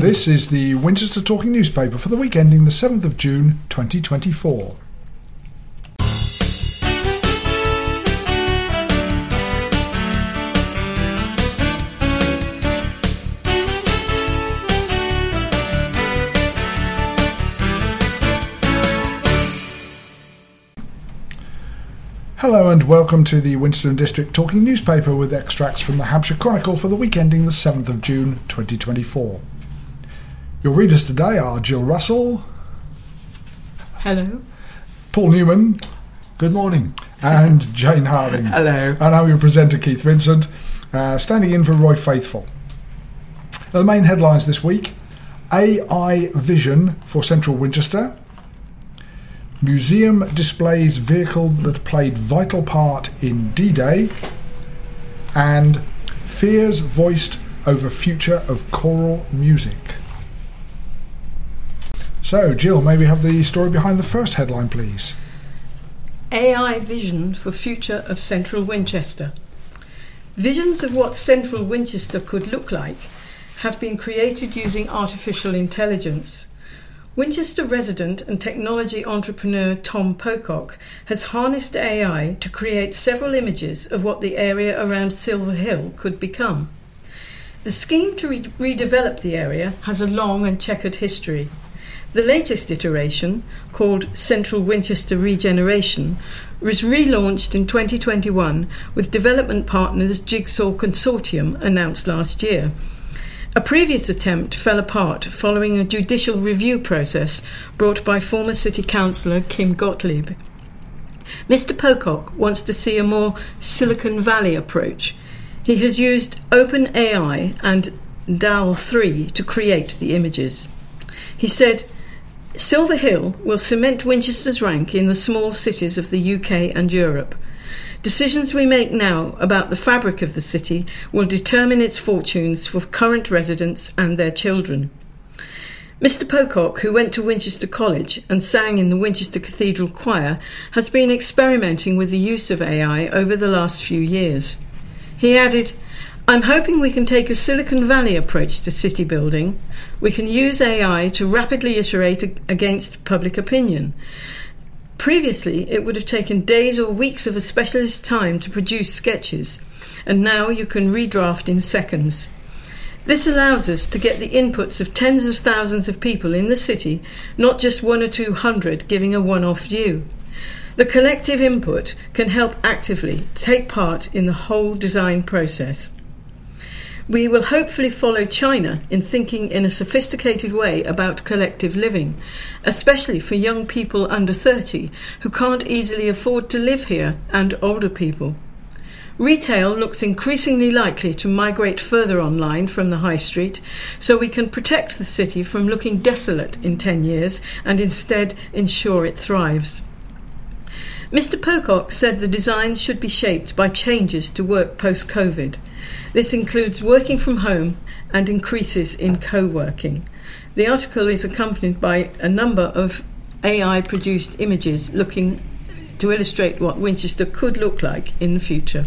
This is the Winchester Talking Newspaper for the week ending the 7th of June 2024. Hello and welcome to the Winchester District Talking Newspaper with extracts from the Hampshire Chronicle for the week ending the 7th of June 2024. Your readers today are Jill Russell. Hello. Paul Newman. Good morning. And Jane Harding. Hello. And I'm your presenter, Keith Vincent, standing in for Roy Faithful. Now, the main headlines this week: AI vision for Central Winchester. Museum displays vehicle that played vital part in D-Day, and fears voiced over future of choral music. So, Jill, may we have the story behind the first headline, please? AI vision for future of Central Winchester. Visions of what Central Winchester could look like have been created using artificial intelligence. Winchester resident and technology entrepreneur Tom Pocock has harnessed AI to create several images of what the area around Silver Hill could become. The scheme to redevelop the area has a long and checkered history. The latest iteration, called Central Winchester Regeneration, was relaunched in 2021 with development partners Jigsaw Consortium announced last year. A previous attempt fell apart following a judicial review process brought by former City Councillor Kim Gottlieb. Mr. Pocock wants to see a more Silicon Valley approach. He has used OpenAI and DAL3 to create the images. He said, "Silver Hill will cement Winchester's rank in the small cities of the UK and Europe. Decisions we make now about the fabric of the city will determine its fortunes for current residents and their children." Mr. Pocock, who went to Winchester College and sang in the Winchester Cathedral Choir, has been experimenting with the use of AI over the last few years. He added, "I'm hoping we can take a Silicon Valley approach to city building. We can use AI to rapidly iterate against public opinion. Previously, it would have taken days or weeks of a specialist's time to produce sketches, and now you can redraft in seconds. This allows us to get the inputs of tens of thousands of people in the city, not just 1 or 200 giving a one-off view. The collective input can help actively take part in the whole design process. We will hopefully follow China in thinking in a sophisticated way about collective living, especially for young people under 30 who can't easily afford to live here, and older people. Retail looks increasingly likely to migrate further online from the high street, so we can protect the city from looking desolate in 10 years and instead ensure it thrives." Mr. Pocock said the designs should be shaped by changes to work post-COVID. This includes working from home and increases in co-working. The article is accompanied by a number of AI-produced images looking to illustrate what Winchester could look like in the future.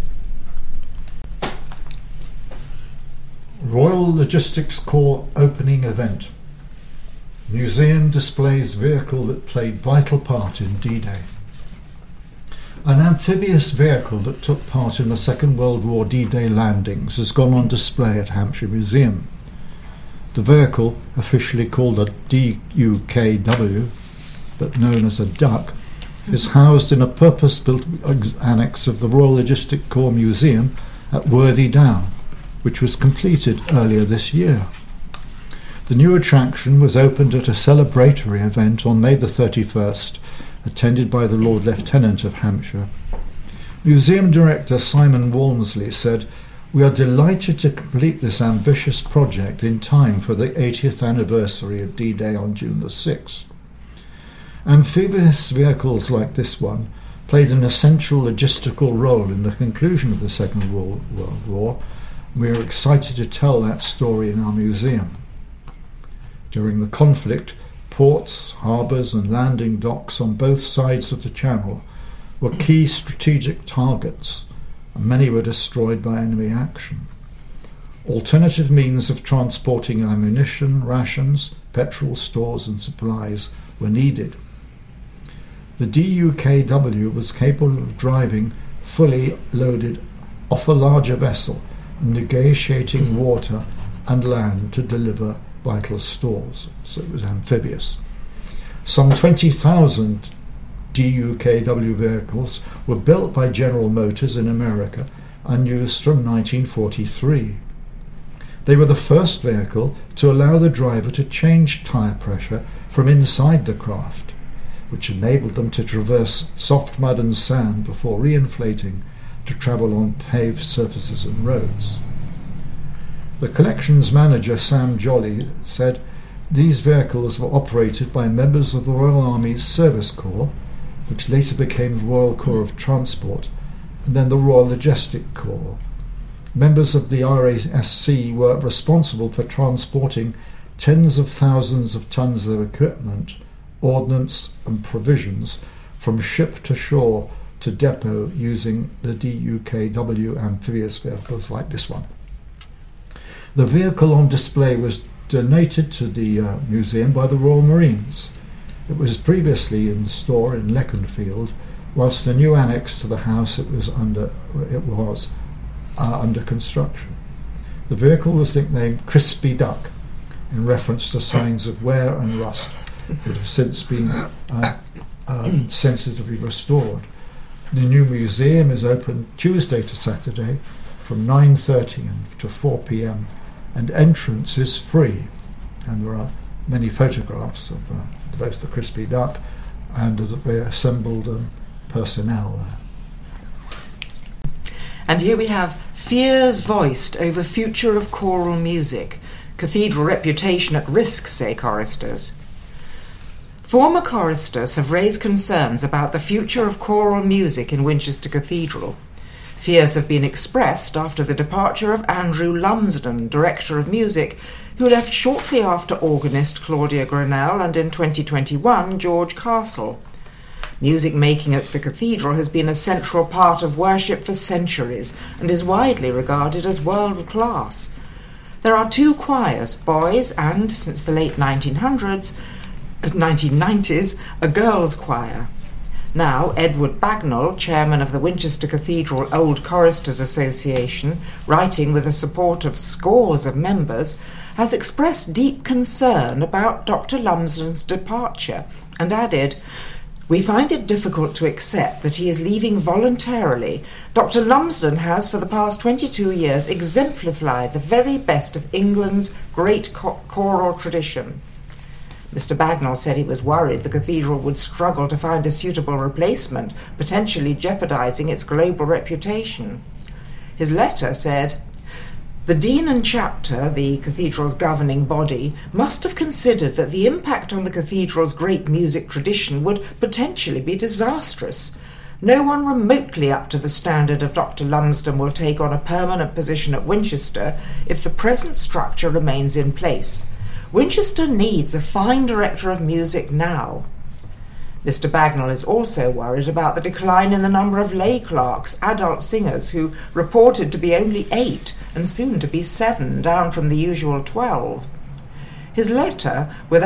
Royal Logistics Corps opening event. Museum displays vehicle that played vital part in D-Day. An amphibious vehicle that took part in the Second World War D-Day landings has gone on display at Hampshire Museum. The vehicle, officially called a DUKW, but known as a Duck, is housed in a purpose-built annex of the Royal Logistic Corps Museum at Worthy Down, which was completed earlier this year. The new attraction was opened at a celebratory event on May the 31st, attended by the Lord Lieutenant of Hampshire. Museum Director Simon Walmsley said, "We are delighted to complete this ambitious project in time for the 80th anniversary of D-Day on June the 6th. Amphibious vehicles like this one played an essential logistical role in the conclusion of the Second World War. We are excited to tell that story in our museum. During the conflict, ports, harbours and landing docks on both sides of the channel were key strategic targets, and many were destroyed by enemy action. alternative means of transporting ammunition, rations, petrol, stores and supplies were needed. The DUKW was capable of driving fully loaded off a larger vessel and negotiating water and land to deliver vital stores, so it was amphibious. Some 20,000 DUKW vehicles were built by General Motors in America and used from 1943. They were the first vehicle to allow the driver to change tyre pressure from inside the craft, which enabled them to traverse soft mud and sand before reinflating to travel on paved surfaces and roads. The collections manager, Sam Jolly, said these vehicles were operated by members of the Royal Army's Service Corps, which later became the Royal Corps of Transport, and then the Royal Logistic Corps. Members of the RASC were responsible for transporting tens of thousands of tons of equipment, ordnance and provisions from ship to shore to depot using the DUKW amphibious vehicles like this one. The vehicle on display was donated to the museum by the Royal Marines. It was previously in store in Leconfield, whilst the new annex to the house was under construction. The vehicle was nicknamed Crispy Duck, in reference to signs of wear and rust that have since been sensitively restored. The new museum is open Tuesday to Saturday from 9:30 to 4 p.m. and entrance is free. And there are many photographs of both the Crispy Duck and of the assembled personnel there. And here we have fears voiced over future of choral music. Cathedral reputation at risk, say choristers. Former choristers have raised concerns about the future of choral music in Winchester Cathedral. Fears have been expressed after the departure of Andrew Lumsden, Director of Music, who left shortly after organist Claudia Grinnell and in 2021 George Castle. Music making at the cathedral has been a central part of worship for centuries and is widely regarded as world class. There are two choirs, boys and, since the late 1990s, a girls' choir. Now, Edward Bagnall, chairman of the Winchester Cathedral Old Choristers Association, writing with the support of scores of members, has expressed deep concern about Dr. Lumsden's departure and added, "We find it difficult to accept that he is leaving voluntarily. Dr. Lumsden has, for the past 22 years, exemplified the very best of England's great choral tradition." Mr. Bagnall said he was worried the cathedral would struggle to find a suitable replacement, potentially jeopardising its global reputation. His letter said, "The Dean and Chapter, the cathedral's governing body, must have considered that the impact on the cathedral's great music tradition would potentially be disastrous. No one remotely up to the standard of Dr. Lumsden will take on a permanent position at Winchester if the present structure remains in place. Winchester needs a fine director of music now." Mr. Bagnall is also worried about the decline in the number of lay clerks, adult singers, who reported to be only 8 and soon to be 7, down from the usual 12. His letter, with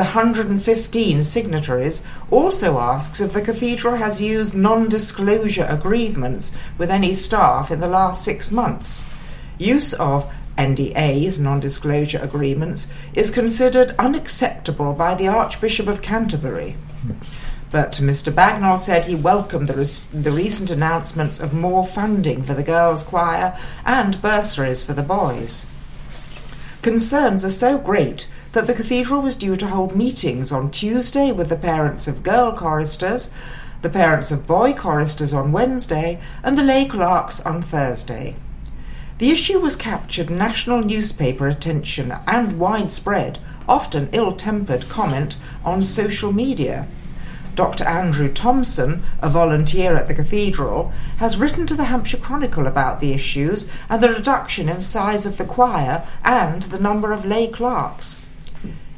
115 signatories, also asks if the cathedral has used non-disclosure agreements with any staff in the last 6 months. Use of NDAs, non-disclosure agreements, is considered unacceptable by the Archbishop of Canterbury. But Mr. Bagnall said he welcomed the recent announcements of more funding for the girls' choir and bursaries for the boys. Concerns are so great that the cathedral was due to hold meetings on Tuesday with the parents of girl choristers, the parents of boy choristers on Wednesday, and the lay clerks on Thursday. The issue was captured national newspaper attention and widespread, often ill-tempered comment on social media. Dr. Andrew Thompson, a volunteer at the cathedral, has written to the Hampshire Chronicle about the issues and the reduction in size of the choir and the number of lay clerks.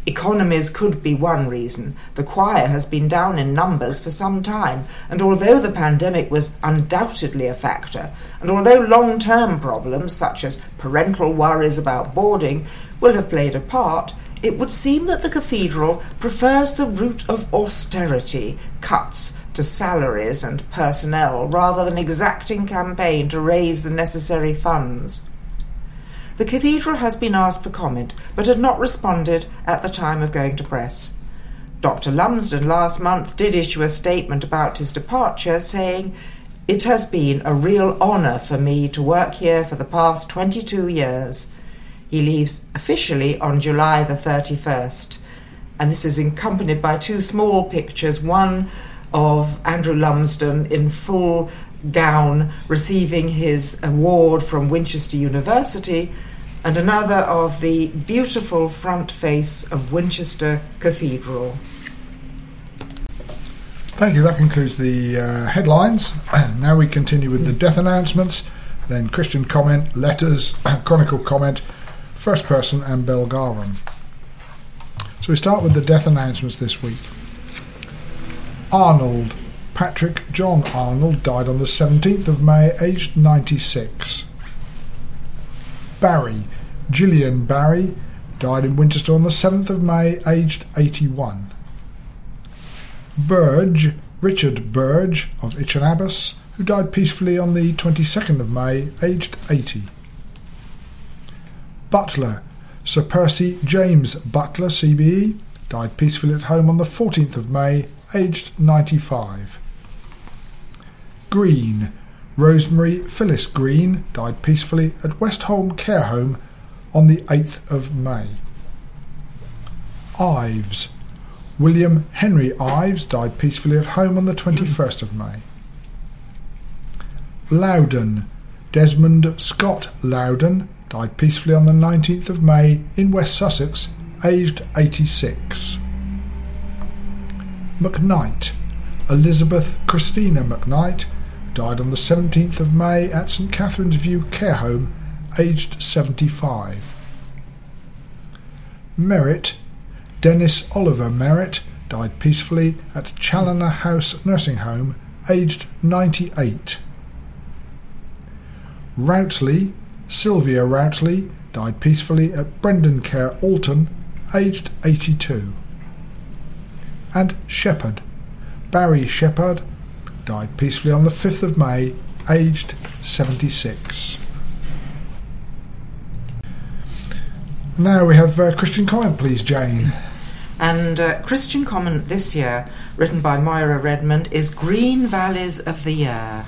Economies could be one reason. The choir has been down in numbers for some time, and although the pandemic was undoubtedly a factor, and although long-term problems such as parental worries about boarding will have played a part, it would seem that the cathedral prefers the route of austerity, cuts to salaries and personnel, rather than exacting campaign to raise the necessary funds. The cathedral has been asked for comment, but had not responded at the time of going to press. Dr. Lumsden last month did issue a statement about his departure, saying, "It has been a real honour for me to work here for the past 22 years. He leaves officially on July the 31st. And this is accompanied by two small pictures, one of Andrew Lumsden in full gown receiving his award from Winchester University, and another of the beautiful front face of Winchester Cathedral. Thank you. That concludes the headlines. Now we continue with the death announcements, then Christian comment, letters, Chronicle comment, First Person and Belgarum. So we start with the death announcements this week. Arnold, Patrick John Arnold, died on the 17th of May, aged 96. Barry, Gillian Barry, died in Winchester on the 7th of May, aged 81. Burge, Richard Burge of Itchen Abbas, who died peacefully on the 22nd of May, aged 80. Butler, Sir Percy James Butler, CBE, died peacefully at home on the 14th of May, aged 95. Green, Rosemary Phyllis Green, died peacefully at Westholme Care Home on the 8th of May. Ives, William Henry Ives, died peacefully at home on the 21st of May. Loudon, Desmond Scott Loudon, died peacefully on the 19th of May in West Sussex, aged 86. McKnight, Elizabeth Christina McKnight, died on the 17th of May at St Catherine's View Care Home, aged 75. Merritt, Dennis Oliver Merritt, died peacefully at Challoner House Nursing Home, aged 98. Routley, Sylvia Routley, died peacefully at Brendan Care Alton, aged 82. And Shepherd, Barry Shepherd, died peacefully on the 5th of May, aged 76. Now we have Christian comment, please, Jane. And Christian comment this year, written by Moira Redmond, is Green Valleys of the Year.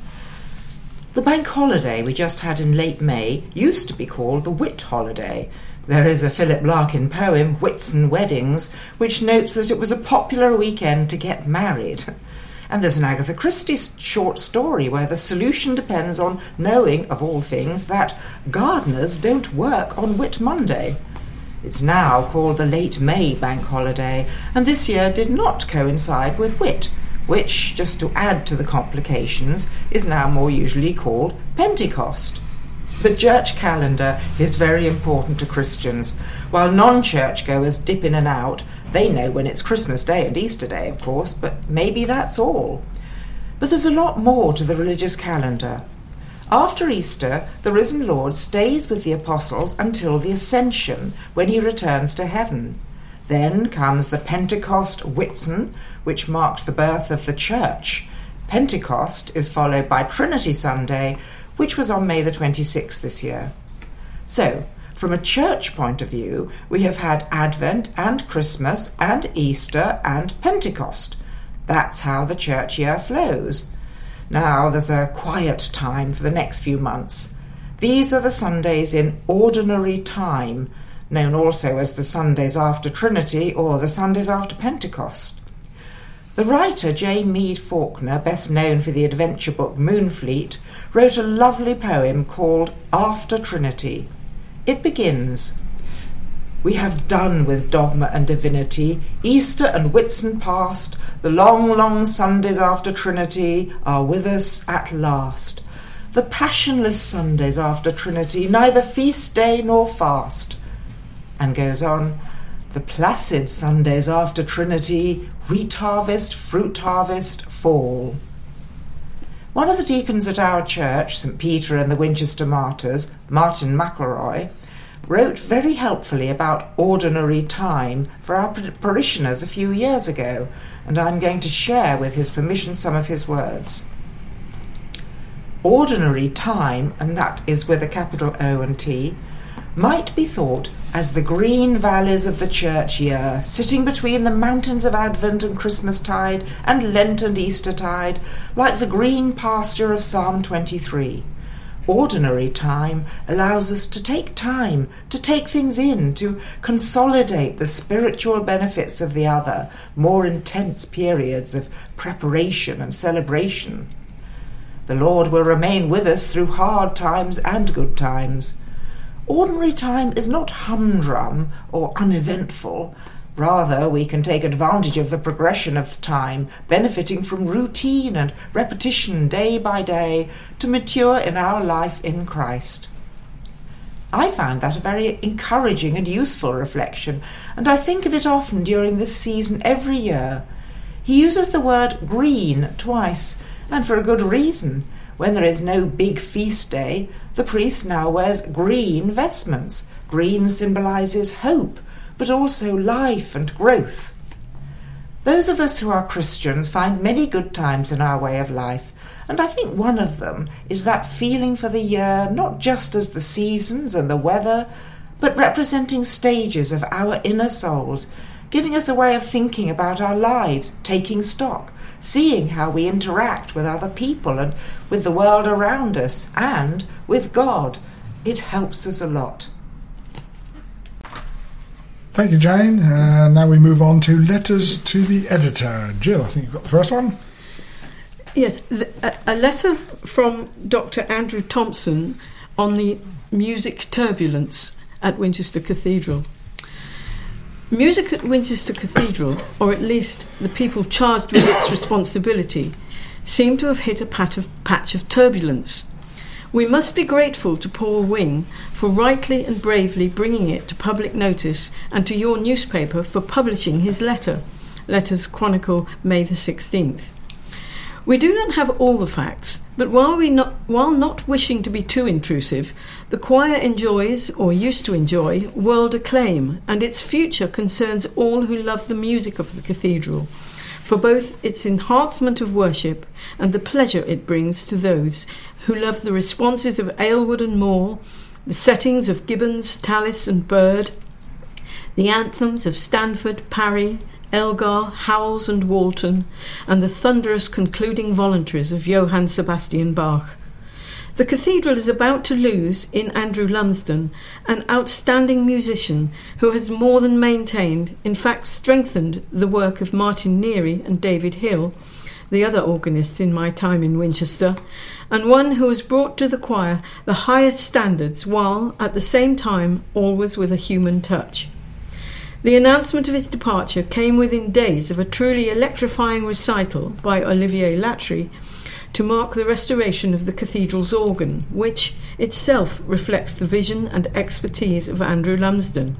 The bank holiday we just had in late May used to be called the Whit Holiday. There is a Philip Larkin poem, Whitsun Weddings, which notes that it was a popular weekend to get married. And there's an Agatha Christie short story where the solution depends on knowing, of all things, that gardeners don't work on Whit Monday. It's now called the Late May Bank Holiday, and this year did not coincide with Whit, which, just to add to the complications, is now more usually called Pentecost. The church calendar is very important to Christians. While non-churchgoers dip in and out, they know when it's Christmas Day and Easter Day, of course, but maybe that's all. But there's a lot more to the religious calendar. After Easter, the risen Lord stays with the apostles until the Ascension, when he returns to heaven. Then comes the Pentecost Whitsun, which marks the birth of the church. Pentecost is followed by Trinity Sunday, which was on May the 26th this year. So, from a church point of view, we have had Advent and Christmas and Easter and Pentecost. That's how the church year flows. Now there's a quiet time for the next few months. These are the Sundays in ordinary time, known also as the Sundays after Trinity or the Sundays after Pentecost. The writer J. Mead Faulkner, best known for the adventure book Moonfleet, wrote a lovely poem called After Trinity. It begins, "We have done with dogma and divinity, Easter and Whitsun past, the long, long Sundays after Trinity are with us at last. The passionless Sundays after Trinity, neither feast day nor fast." And goes on, the placid Sundays after Trinity, wheat harvest, fruit harvest, fall. One of the deacons at our church, St. Peter and the Winchester Martyrs, Martin McElroy, wrote very helpfully about ordinary time for our parishioners a few years ago, and I'm going to share with his permission some of his words. Ordinary time, and that is with a capital O and T, might be thought as the green valleys of the church year, sitting between the mountains of Advent and Christmastide and Lent and Eastertide, like the green pasture of Psalm 23. Ordinary time allows us to take time, to take things in, to consolidate the spiritual benefits of the other, more intense periods of preparation and celebration. The Lord will remain with us through hard times and good times. Ordinary time is not humdrum or uneventful. Rather, we can take advantage of the progression of time, benefiting from routine and repetition day by day to mature in our life in Christ. I found that a very encouraging and useful reflection, and I think of it often during this season every year. He uses the word green twice, and for a good reason. When there is no big feast day, the priest now wears green vestments. Green symbolises hope, but also life and growth. Those of us who are Christians find many good times in our way of life, and I think one of them is that feeling for the year not just as the seasons and the weather, but representing stages of our inner souls, giving us a way of thinking about our lives, taking stock, seeing how we interact with other people and with the world around us and with God. It helps us a lot. Thank you, Jane. Now we move on to letters to the editor. Jill, I think you've got the first one. Yes, a letter from Dr. Andrew Thompson on the music turbulence at Winchester Cathedral. Music at Winchester Cathedral, or at least the people charged with its responsibility, seem to have hit a patch of turbulence. We must be grateful to Paul Wing for rightly and bravely bringing it to public notice, and to your newspaper for publishing his letter, Letters Chronicle, May the 16th. We do not have all the facts, but while not wishing to be too intrusive, the choir enjoys, or used to enjoy, world acclaim, and its future concerns all who love the music of the cathedral, for both its enhancement of worship and the pleasure it brings to those who love the responses of Aylward and Moore, the settings of Gibbons, Tallis and Bird, the anthems of Stanford, Parry, Elgar, Howells and Walton, and the thunderous concluding voluntaries of Johann Sebastian Bach. The cathedral is about to lose, in Andrew Lumsden, an outstanding musician who has more than maintained, in fact strengthened, the work of Martin Neary and David Hill, the other organists in my time in Winchester, and one who has brought to the choir the highest standards while, at the same time, always with a human touch. The announcement of his departure came within days of a truly electrifying recital by Olivier Latry to mark the restoration of the cathedral's organ, which itself reflects the vision and expertise of Andrew Lumsden.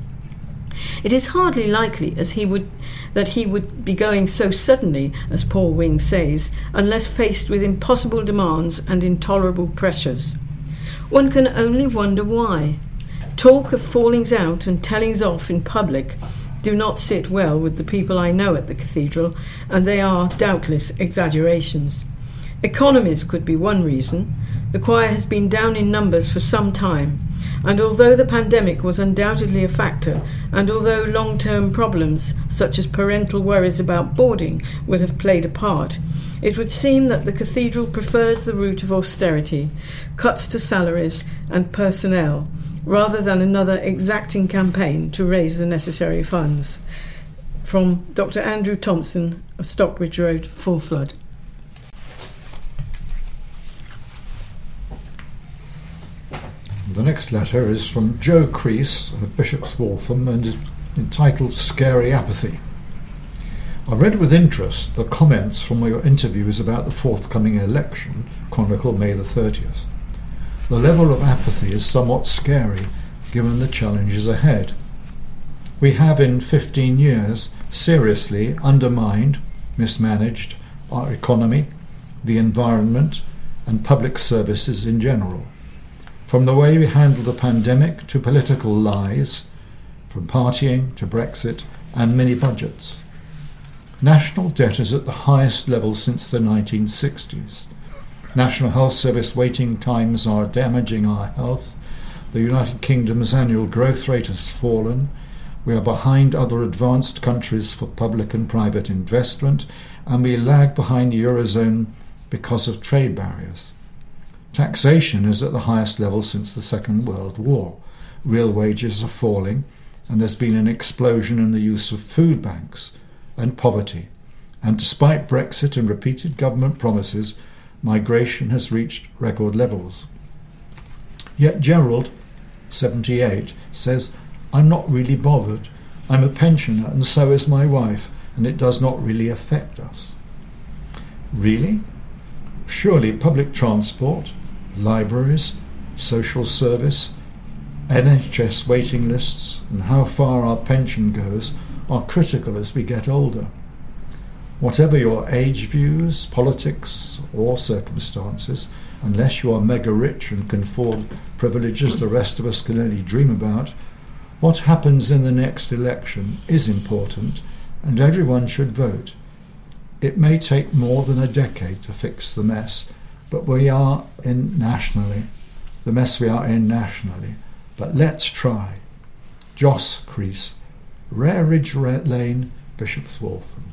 It is hardly likely that he would be going so suddenly, as Paul Wing says, unless faced with impossible demands and intolerable pressures. One can only wonder why. Talk of fallings out and tellings off in public do not sit well with the people I know at the cathedral, and they are doubtless exaggerations. Economies could be one reason. The choir has been down in numbers for some time, and although the pandemic was undoubtedly a factor, and although long-term problems such as parental worries about boarding would have played a part, it would seem that the cathedral prefers the route of austerity, cuts to salaries and personnel, rather than another exacting campaign to raise the necessary funds. From Dr. Andrew Thompson of Stockbridge Road, Full Flood. The next letter is from Joe Crease of Bishop's Waltham and is entitled Scary Apathy. I read with interest the comments from your interviews about the forthcoming election, Chronicle May the 30th. The level of apathy is somewhat scary given the challenges ahead. We have in 15 years seriously undermined, mismanaged our economy, the environment and public services in general. From the way we handled the pandemic to political lies, from partying to Brexit and mini budgets. National debt is at the highest level since the 1960s. National Health Service waiting times are damaging our health. The United Kingdom's annual growth rate has fallen. We are behind other advanced countries for public and private investment, and we lag behind the Eurozone because of trade barriers. Taxation is at the highest level since the Second World War. Real wages are falling, and there's been an explosion in the use of food banks and poverty. And despite Brexit and repeated government promises, migration has reached record levels. Yet Gerald, 78, says, "I'm not really bothered. I'm a pensioner and so is my wife, and it does not really affect us." Really? Surely public transport, libraries, social service, NHS waiting lists, and how far our pension goes are critical as we get older. Whatever your age views, politics or circumstances, unless you are mega rich and can afford privileges the rest of us can only dream about, what happens in the next election is important and everyone should vote. It may take more than a decade to fix the mess, but the mess we are in nationally. But let's try. Joss Crease, Rareridge Lane, Bishop's Waltham.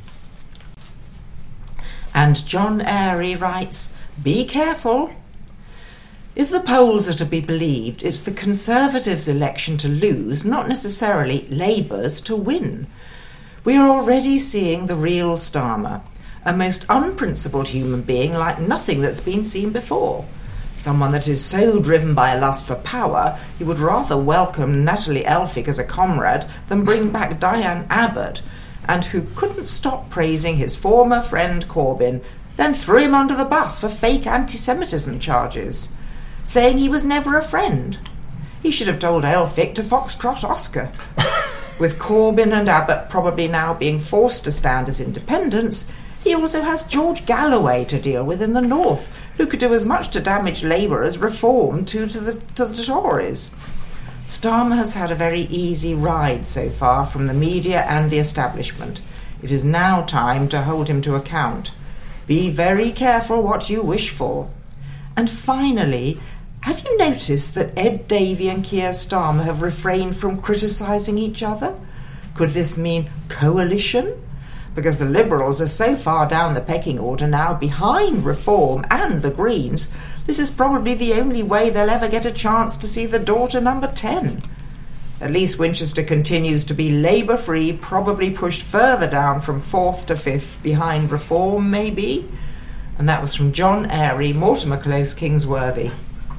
And John Airy writes, "Be careful. If the polls are to be believed, it's the Conservatives' election to lose, not necessarily Labour's to win. We are already seeing the real Starmer, a most unprincipled human being like nothing that's been seen before. Someone that is so driven by a lust for power, he would rather welcome Natalie Elphicke as a comrade than bring back Diane Abbott, and who couldn't stop praising his former friend Corbyn, then threw him under the bus for fake anti-Semitism charges, saying he was never a friend. He should have told Elphicke to foxtrot Oscar." With Corbyn and Abbott probably now being forced to stand as independents, he also has George Galloway to deal with in the North, who could do as much to damage Labour as Reform to the Tories. Starmer has had a very easy ride so far from the media and the establishment. It is now time to hold him to account. Be very careful what you wish for. And finally, have you noticed that Ed Davey and Keir Starmer have refrained from criticising each other? Could this mean coalition? Because the Liberals are so far down the pecking order now behind Reform and the Greens, this is probably the only way they'll ever get a chance to see the door to number 10. At least Winchester continues to be Labour-free, probably pushed further down from 4th to 5th, behind Reform maybe. And that was from John Airy, Mortimer Close, Kingsworthy.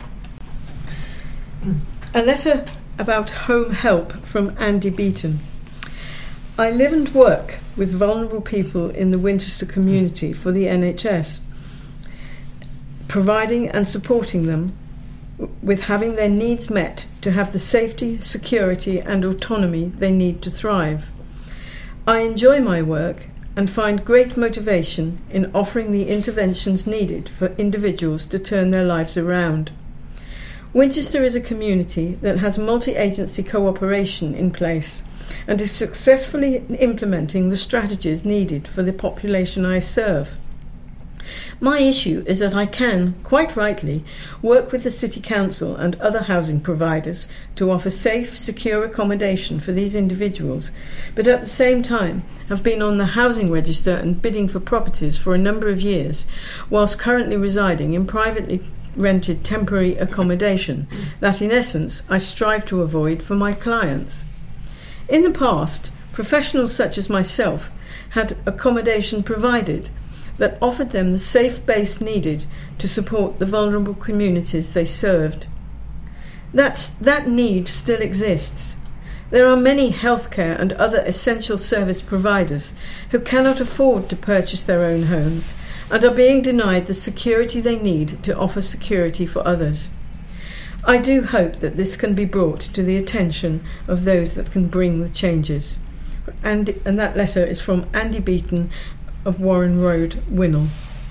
A letter about home help from Andy Beaton. I live and work with vulnerable people in the Winchester community for the NHS, providing and supporting them with having their needs met to have the safety, security and autonomy they need to thrive. I enjoy my work and find great motivation in offering the interventions needed for individuals to turn their lives around. Winchester is a community that has multi-agency cooperation in place and is successfully implementing the strategies needed for the population I serve. My issue is that I can, quite rightly, work with the City Council and other housing providers to offer safe, secure accommodation for these individuals, but at the same time have been on the housing register and bidding for properties for a number of years, whilst currently residing in privately rented temporary accommodation that, in essence, I strive to avoid for my clients. In the past, professionals such as myself had accommodation provided that offered them the safe base needed to support the vulnerable communities they served. That need still exists. There are many healthcare and other essential service providers who cannot afford to purchase their own homes and are being denied the security they need to offer security for others. I do hope that this can be brought to the attention of those that can bring the changes. And that letter is from Andy Beaton of Warren Road, Winnell.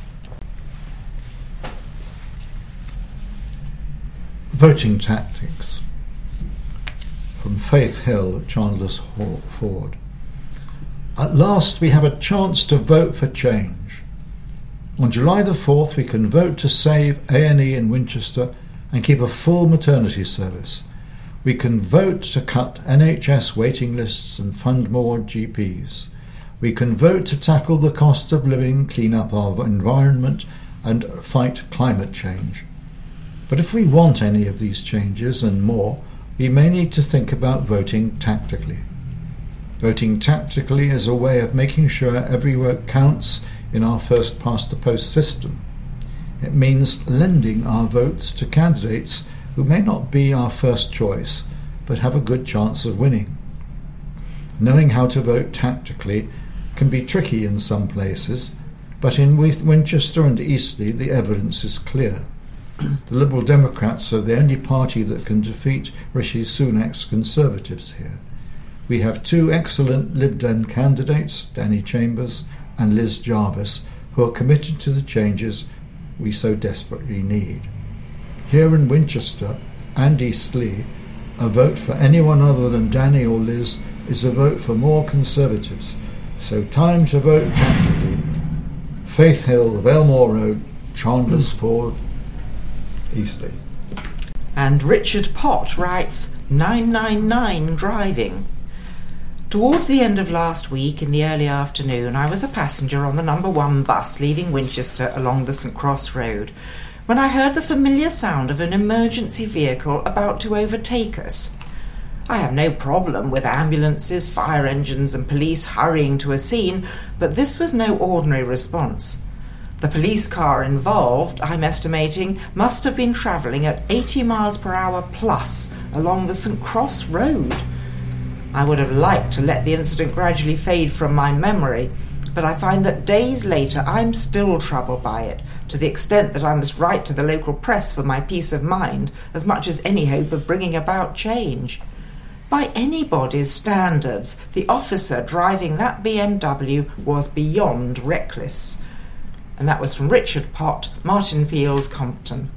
Voting tactics. From Faith Hill at Chandler's Ford. At last we have a chance to vote for change. On July the 4th we can vote to save A&E in Winchester and keep a full maternity service. We can vote to cut NHS waiting lists and fund more GPs. We can vote to tackle the cost of living, clean up our environment and fight climate change. But if we want any of these changes and more, we may need to think about voting tactically. Voting tactically is a way of making sure every vote counts in our first-past-the-post system. It means lending our votes to candidates who may not be our first choice, but have a good chance of winning. Knowing how to vote tactically can be tricky in some places, but in Winchester and Eastleigh the evidence is clear. The Liberal Democrats are the only party that can defeat Rishi Sunak's Conservatives here. We have two excellent Lib Dem candidates, Danny Chambers and Liz Jarvis, who are committed to the changes we so desperately need. Here in Winchester and Eastleigh, a vote for anyone other than Danny or Liz is a vote for more Conservatives. So time to vote tactically. Faith Hill of Elmore Road, Chandler's Ford, Eastleigh. And Richard Pott writes 999 driving. Towards the end of last week, in the early afternoon, I was a passenger on the number 1 bus leaving Winchester along the St Cross Road, when I heard the familiar sound of an emergency vehicle about to overtake us. I have no problem with ambulances, fire engines and police hurrying to a scene, but this was no ordinary response. The police car involved, I'm estimating, must have been travelling at 80 miles per hour plus along the St Cross Road. I would have liked to let the incident gradually fade from my memory, but I find that days later I'm still troubled by it, to the extent that I must write to the local press for my peace of mind, as much as any hope of bringing about change. By anybody's standards, the officer driving that BMW was beyond reckless. And that was from Richard Pott, Martin Fields, Compton.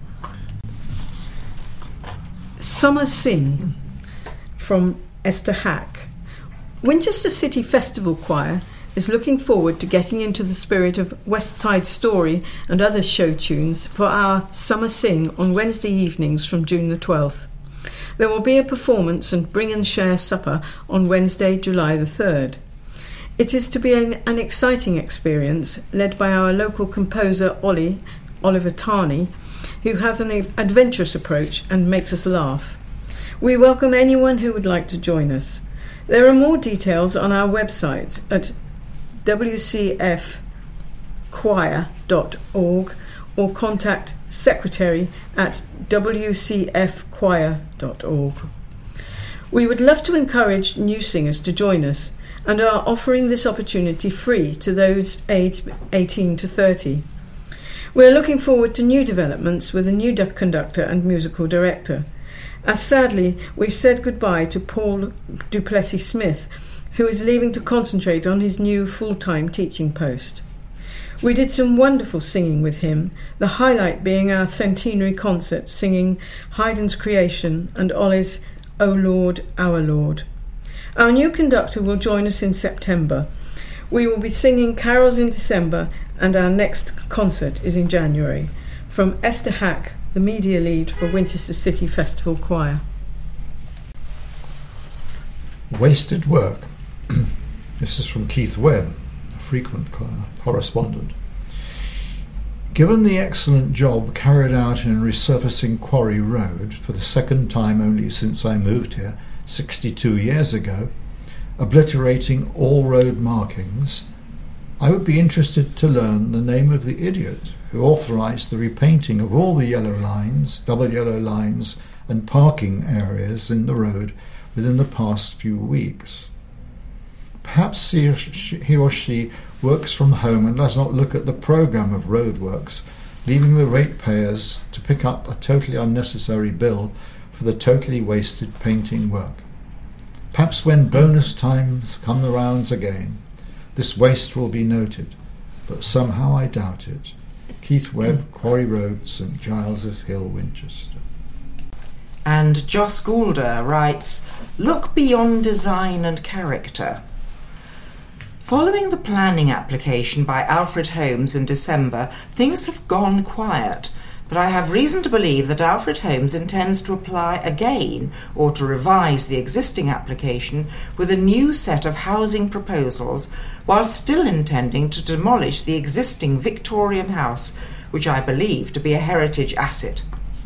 Summer Sing from Esther Hack. Winchester City Festival Choir is looking forward to getting into the spirit of West Side Story and other show tunes for our Summer Sing on Wednesday evenings from June the 12th. There will be a performance and bring and share supper on Wednesday, July the 3rd. It is to be an exciting experience led by our local composer Oliver Tarney, who has an adventurous approach and makes us laugh. We welcome anyone who would like to join us. There are more details on our website at wcfchoir.org or contact secretary at wcfchoir.org. We would love to encourage new singers to join us and are offering this opportunity free to those aged 18 to 30. We are looking forward to new developments with a new conductor and musical director, as sadly we've said goodbye to Paul Duplessis Smith, who is leaving to concentrate on his new full-time teaching post. We did some wonderful singing with him, the highlight being our centenary concert singing Haydn's Creation and Ollie's O Lord, Our Lord. Our new conductor will join us in September. We will be singing carols in December and our next concert is in January. From Esther Hack, the media lead for Winchester City Festival Choir. Wasted work. This is from Keith Webb, a frequent correspondent. Given the excellent job carried out in resurfacing Quarry Road for the second time only since I moved here 62 years ago, obliterating all road markings, I would be interested to learn the name of the idiot who authorised the repainting of all the yellow lines, double yellow lines and parking areas in the road within the past few weeks. Perhaps he or she works from home and does not look at the programme of roadworks, leaving the ratepayers to pick up a totally unnecessary bill for the totally wasted painting work. Perhaps when bonus times come the rounds again, this waste will be noted, but somehow I doubt it. Keith Webb, Quarry Road, St Giles's Hill, Winchester. And Joss Goulder writes, "Look beyond design and character." Following the planning application by Alfred Holmes in December, things have gone quiet, but I have reason to believe that Alfred Holmes intends to apply again or to revise the existing application with a new set of housing proposals, while still intending to demolish the existing Victorian house, which I believe to be a heritage asset.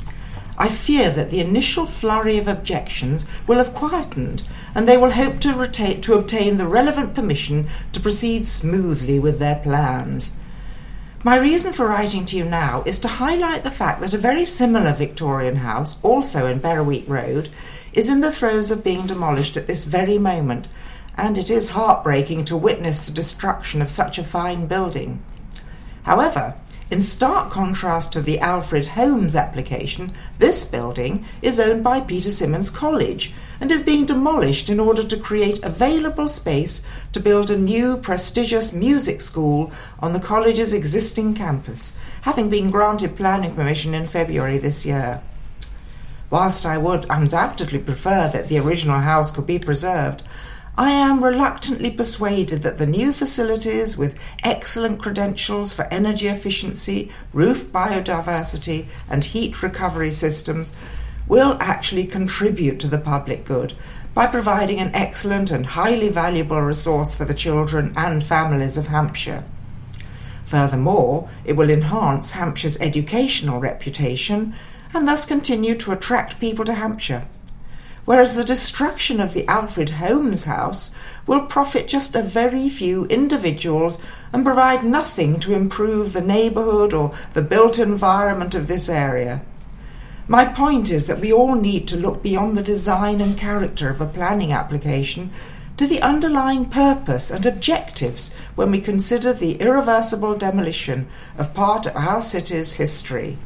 I fear that the initial flurry of objections will have quietened, and they will hope to obtain the relevant permission to proceed smoothly with their plans. My reason for writing to you now is to highlight the fact that a very similar Victorian house, also in Berwick Road, is in the throes of being demolished at this very moment, and it is heartbreaking to witness the destruction of such a fine building. However, in stark contrast to the Alfred Holmes application, this building is owned by Peter Symonds College and is being demolished in order to create available space to build a new prestigious music school on the college's existing campus, having been granted planning permission in February this year. Whilst I would undoubtedly prefer that the original house could be preserved, I am reluctantly persuaded that the new facilities, with excellent credentials for energy efficiency, roof biodiversity and heat recovery systems, will actually contribute to the public good by providing an excellent and highly valuable resource for the children and families of Hampshire. Furthermore, it will enhance Hampshire's educational reputation and thus continue to attract people to Hampshire, whereas the destruction of the Alfred Holmes house will profit just a very few individuals and provide nothing to improve the neighbourhood or the built environment of this area. My point is that we all need to look beyond the design and character of a planning application to the underlying purpose and objectives when we consider the irreversible demolition of part of our city's history.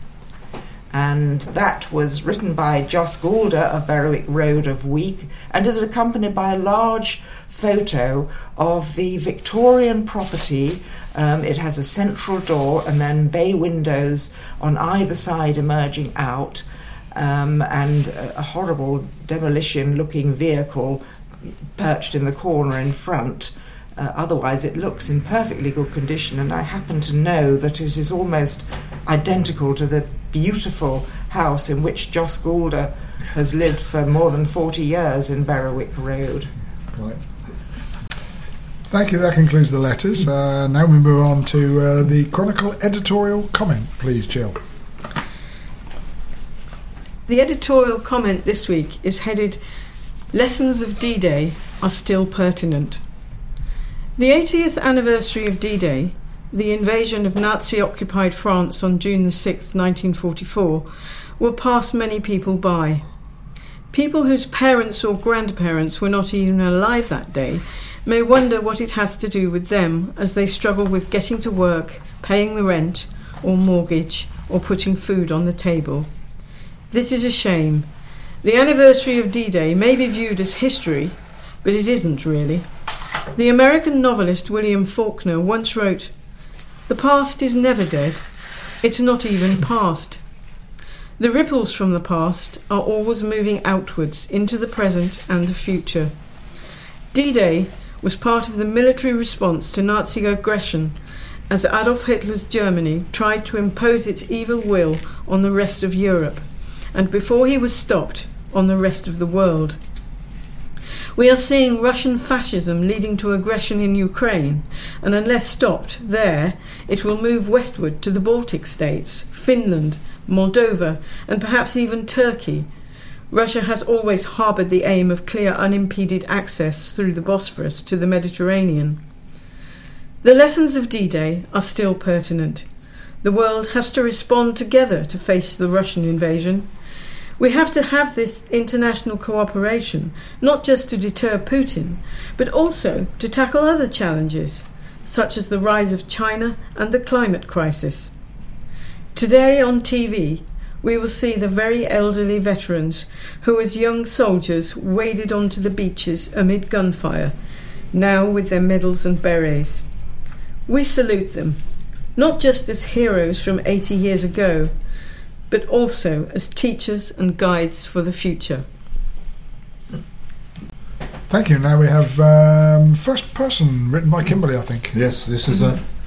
And that was written by Joss Goulder of Berwick Road of Week and is accompanied by a large photo of the Victorian property. It has a central door and then bay windows on either side emerging out, and a horrible demolition-looking vehicle perched in the corner in front. Otherwise it looks in perfectly good condition, and I happen to know that it is almost identical to the beautiful house in which Joss Goulder has lived for more than 40 years in Berwick Road. Right. Thank you. That concludes the letters. Now we move on to the Chronicle editorial comment, please, Jill. The editorial comment this week is headed, "Lessons of D-Day are still pertinent." The 80th anniversary of D-Day, the invasion of Nazi-occupied France on June 6, 1944, will pass many people by. People whose parents or grandparents were not even alive that day may wonder what it has to do with them as they struggle with getting to work, paying the rent or mortgage, or putting food on the table. This is a shame. The anniversary of D-Day may be viewed as history, but it isn't really. The American novelist William Faulkner once wrote, "The past is never dead. It's not even past. The ripples from the past are always moving outwards into the present and the future." D-Day was part of the military response to Nazi aggression as Adolf Hitler's Germany tried to impose its evil will on the rest of Europe, and before he was stopped, on the rest of the world. We are seeing Russian fascism leading to aggression in Ukraine, and unless stopped there, it will move westward to the Baltic states, Finland, Moldova, and perhaps even Turkey. Russia has always harboured the aim of clear, unimpeded access through the Bosphorus to the Mediterranean. The lessons of D-Day are still pertinent. The world has to respond together to face the Russian invasion. We have to have this international cooperation, not just to deter Putin, but also to tackle other challenges, such as the rise of China and the climate crisis. Today on TV, we will see the very elderly veterans who as young soldiers waded onto the beaches amid gunfire, now with their medals and berets. We salute them, not just as heroes from 80 years ago, but also as teachers and guides for the future. Thank you. Now we have First Person, written by Kimberly, I think. Yes, this is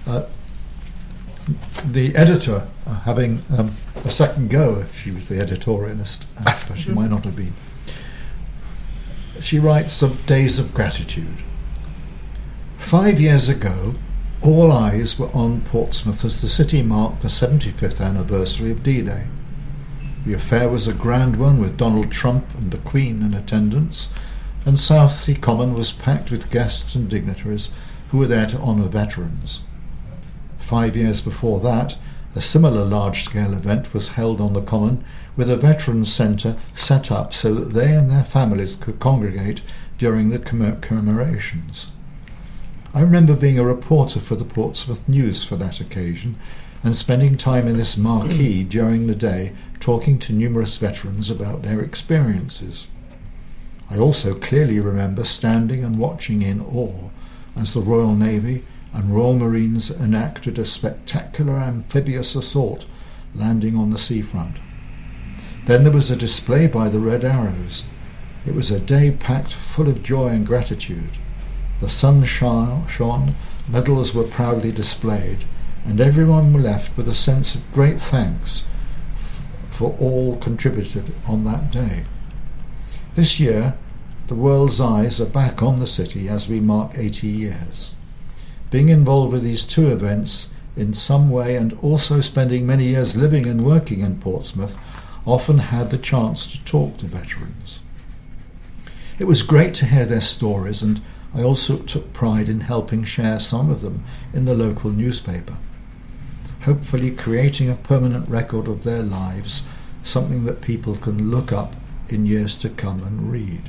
the editor having a second go, if she was the editorialist, but she might not have been. She writes of Days of Gratitude. 5 years ago, all eyes were on Portsmouth as the city marked the 75th anniversary of D-Day. The affair was a grand one, with Donald Trump and the Queen in attendance, and Southsea Common was packed with guests and dignitaries who were there to honour veterans. 5 years before that, a similar large-scale event was held on the Common, with a veterans centre set up so that they and their families could congregate during the commemorations. I remember being a reporter for the Portsmouth News for that occasion and spending time in this marquee during the day talking to numerous veterans about their experiences. I also clearly remember standing and watching in awe as the Royal Navy and Royal Marines enacted a spectacular amphibious assault landing on the seafront. Then there was a display by the Red Arrows. It was a day packed full of joy and gratitude. The sun shone, medals were proudly displayed, and everyone was left with a sense of great thanks for all contributed on that day. This year, the world's eyes are back on the city as we mark 80 years. Being involved with these two events in some way, and also spending many years living and working in Portsmouth, often had the chance to talk to veterans. It was great to hear their stories, and I also took pride in helping share some of them in the local newspaper, hopefully creating a permanent record of their lives, something that people can look up in years to come and read.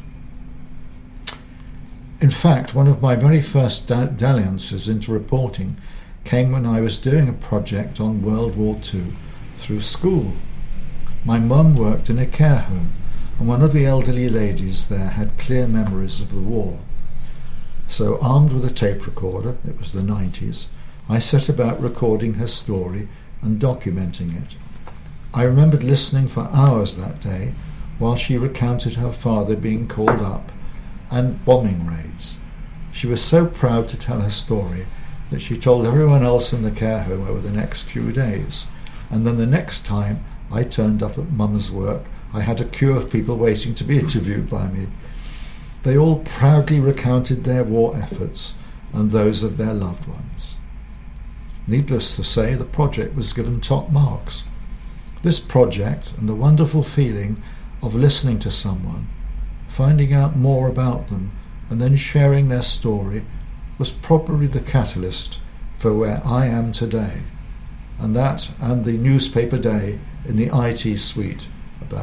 In fact, one of my very first dalliances into reporting came when I was doing a project on World War II through school. My mum worked in a care home, and one of the elderly ladies there had clear memories of the war. So, armed with a tape recorder, it was the 90s, I set about recording her story and documenting it. I remembered listening for hours that day while she recounted her father being called up and bombing raids. She was so proud to tell her story that she told everyone else in the care home over the next few days, and then the next time I turned up at Mum's work, I had a queue of people waiting to be interviewed by me. They all proudly recounted their war efforts and those of their loved ones. Needless to say, the project was given top marks. This project and the wonderful feeling of listening to someone, finding out more about them, and then sharing their story was probably the catalyst for where I am today, and that and the newspaper day in the IT suite in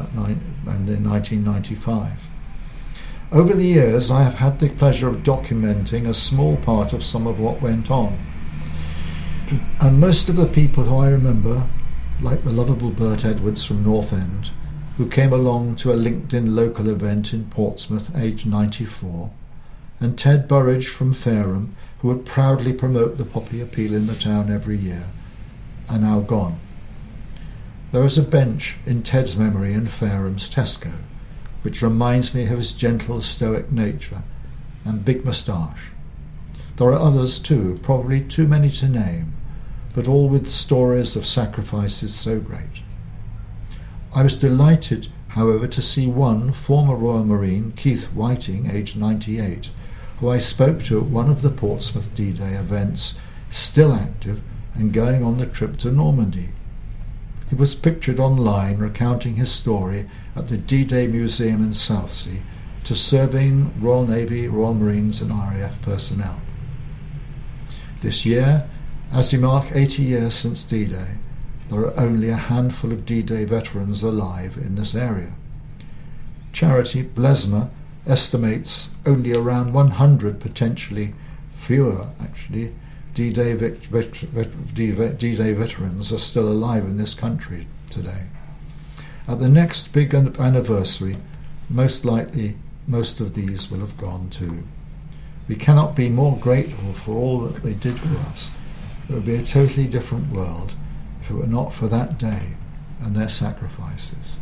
1995. Over the years, I have had the pleasure of documenting a small part of some of what went on, and most of the people who I remember, like the lovable Bert Edwards from North End, who came along to a LinkedIn local event in Portsmouth, aged 94, and Ted Burridge from Fareham, who would proudly promote the poppy appeal in the town every year, are now gone. There is a bench in Ted's memory in Fareham's Tesco, which reminds me of his gentle, stoic nature and big moustache. There are others too, probably too many to name, but all with stories of sacrifices so great. I was delighted, however, to see one former Royal Marine, Keith Whiting, aged 98, who I spoke to at one of the Portsmouth D-Day events, still active and going on the trip to Normandy. He was pictured online recounting his story at the D-Day Museum in Southsea to surveying Royal Navy, Royal Marines and RAF personnel. This year, as we mark 80 years since D-Day, there are only a handful of D-Day veterans alive in this area. Charity Blesma estimates only around 100, potentially fewer actually, D-Day D-Day veterans are still alive in this country today. At the next big anniversary, most likely most of these will have gone too. We cannot be more grateful for all that they did for us. It would be a totally different world if it were not for that day and their sacrifices.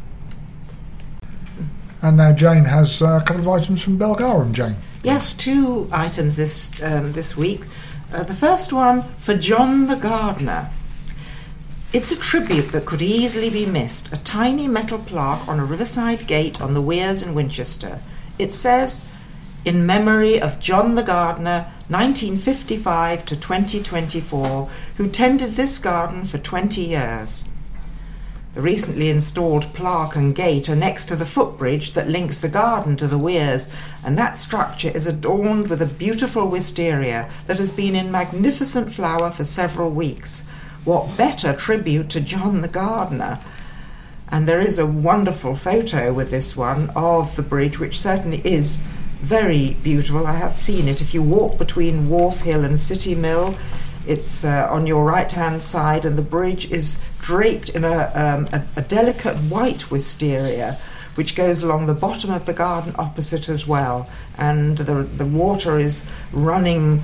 And now Jane has a couple of items from Belgarum. Jane. Yes, 2 items this week. The first one for John the Gardener. It's a tribute that could easily be missed, a tiny metal plaque on a riverside gate on the weirs in Winchester. It says, "In memory of John the Gardener, 1955 to 2024, who tended this garden for 20 years. The recently installed plaque and gate are next to the footbridge that links the garden to the weirs, and that structure is adorned with a beautiful wisteria that has been in magnificent flower for several weeks. What better tribute to John the Gardener?" And there is a wonderful photo with this one of the bridge, which certainly is very beautiful. I have seen it. If you walk between Wharf Hill and City Mill, it's on your right-hand side, and the bridge is draped in a delicate white wisteria, which goes along the bottom of the garden opposite as well. And the water is running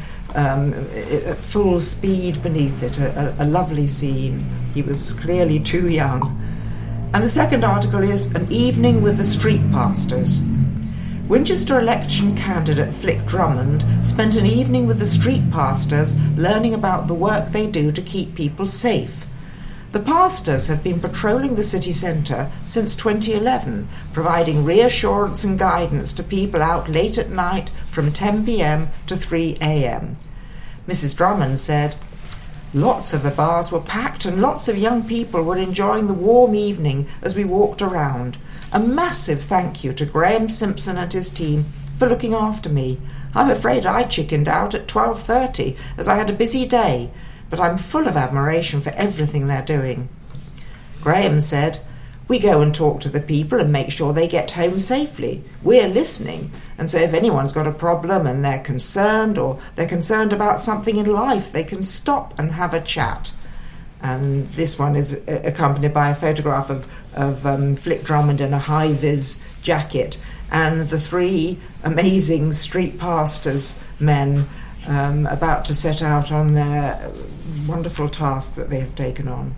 at full speed beneath it. A lovely scene. He was clearly too young. And the second article is An Evening with the Street Pastors. Winchester election candidate Flick Drummond spent an evening with the street pastors learning about the work they do to keep people safe. The pastors have been patrolling the city centre since 2011, providing reassurance and guidance to people out late at night from 10 p.m. to 3 a.m. Mrs. Drummond said, "Lots of the bars were packed and lots of young people were enjoying the warm evening as we walked around. A massive thank you to Graham Simpson and his team for looking after me. I'm afraid I chickened out at 12:30 as I had a busy day, but I'm full of admiration for everything they're doing." Graham said, "We go and talk to the people and make sure they get home safely. We're listening, and so if anyone's got a problem and they're concerned or they're concerned about something in life, they can stop and have a chat." And this one is accompanied by a photograph of Flick Drummond in a high-vis jacket and the 3 amazing street pastors men about to set out on their wonderful task that they have taken on.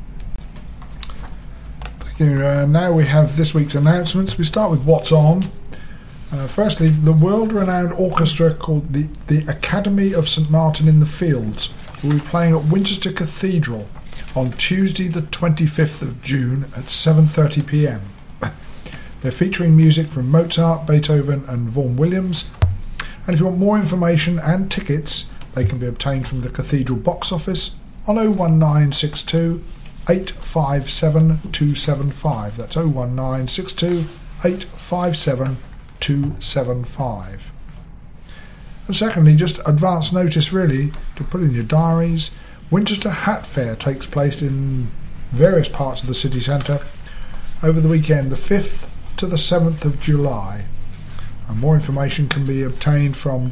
Thank you. Now we have this week's announcements. We start with what's on. Firstly, the world-renowned orchestra called the Academy of St Martin in the Fields will be playing at Winchester Cathedral on Tuesday the 25th of June at 7:30 p.m. They're featuring music from Mozart, Beethoven and Vaughan Williams. And if you want more information and tickets, they can be obtained from the Cathedral box office on 01962 857 275. That's 01962 857 275. And secondly, just advance notice really to put in your diaries. Winchester Hat Fair takes place in various parts of the city centre over the weekend, the 5th to the 7th of July. And more information can be obtained from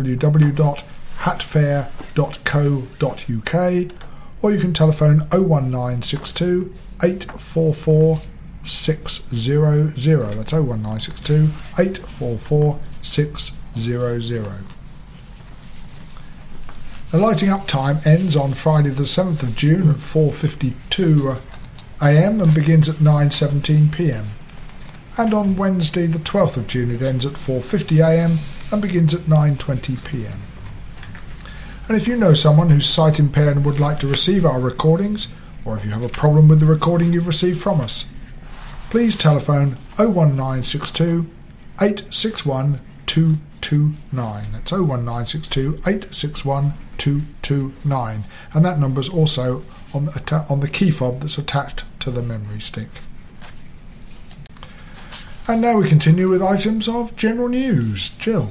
www.hatfair.co.uk, or you can telephone 01962 844 600. That's 01962 844 600. The lighting up time ends on Friday the 7th of June at 4:52 a.m. and begins at 9:17 p.m. And on Wednesday the 12th of June it ends at 4:50 a.m. and begins at 9:20 p.m. And if you know someone who's sight impaired and would like to receive our recordings, or if you have a problem with the recording you've received from us, please telephone 01962 861 229. That's 01962 861 229. And that number's also on the key fob that's attached to the memory stick. And now we continue with items of general news. Jill.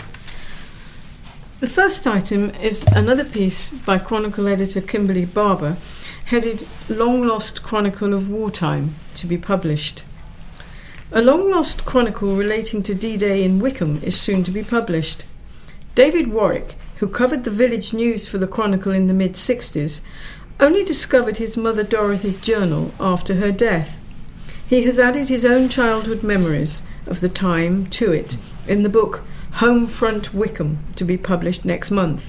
The first item is another piece by Chronicle editor Kimberly Barber, headed Long Lost Chronicle of Wartime, to be published. A long-lost chronicle relating to D-Day in Wickham is soon to be published. David Warwick, who covered the village news for the Chronicle in the mid-60s, only discovered his mother Dorothy's journal after her death. He has added his own childhood memories of the time to it in the book Home Front Wickham, to be published next month.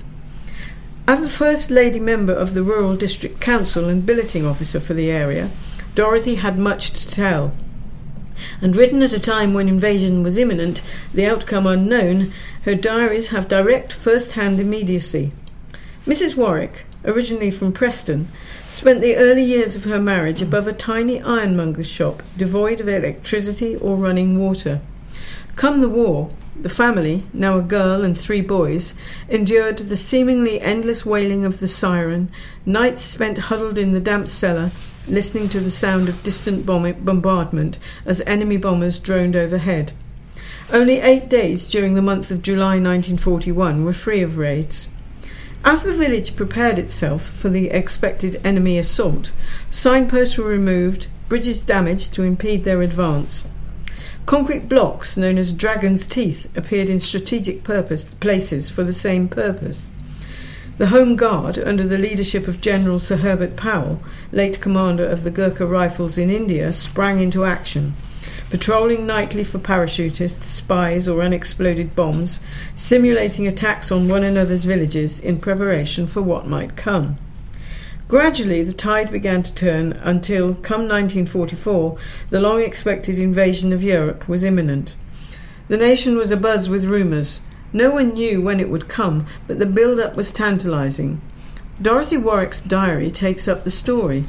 As the first lady member of the Rural District Council and billeting officer for the area, Dorothy had much to tell. And written at a time when invasion was imminent, the outcome unknown, her diaries have direct first-hand immediacy. Mrs. Warwick, originally from Preston, spent the early years of her marriage above a tiny ironmonger's shop, devoid of electricity or running water. Come the war, the family, now a girl and 3 boys, endured the seemingly endless wailing of the siren, nights spent huddled in the damp cellar, listening to the sound of distant bombardment as enemy bombers droned overhead. Only 8 days during the month of July 1941 were free of raids. As the village prepared itself for the expected enemy assault, signposts were removed, bridges damaged to impede their advance. Concrete blocks known as Dragon's Teeth appeared in strategic places for the same purpose. The Home Guard, under the leadership of General Sir Herbert Powell, late commander of the Gurkha Rifles in India, sprang into action, patrolling nightly for parachutists, spies or unexploded bombs, simulating attacks on one another's villages in preparation for what might come. Gradually the tide began to turn until, come 1944, the long-expected invasion of Europe was imminent. The nation was abuzz with rumours. No one knew when it would come, but the build-up was tantalising. Dorothy Warwick's diary takes up the story.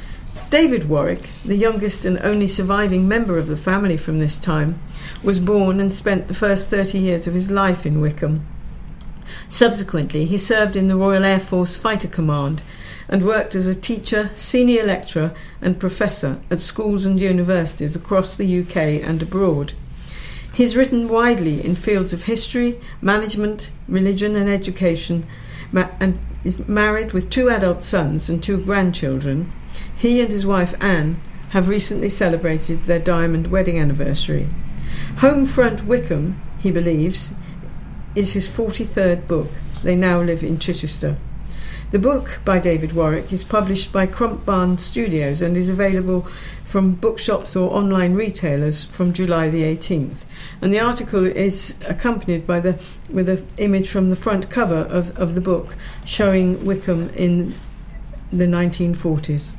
David Warwick, the youngest and only surviving member of the family from this time, was born and spent the first 30 years of his life in Wickham. Subsequently, he served in the Royal Air Force Fighter Command and worked as a teacher, senior lecturer and professor at schools and universities across the UK and abroad. He's written widely in fields of history, management, religion and education, and is married with 2 adult sons and 2 grandchildren. He and his wife Anne have recently celebrated their diamond wedding anniversary. Homefront Wickham, he believes, is his 43rd book. They now live in Chichester. The book by David Warwick is published by Crump Barn Studios and is available from bookshops or online retailers from July the 18th. And the article is accompanied with an image from the front cover of the book showing Wickham in the 1940s.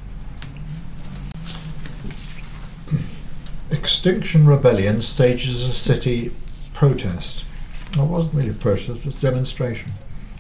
Extinction Rebellion stages a city protest. Well, it wasn't really a protest, it was a demonstration.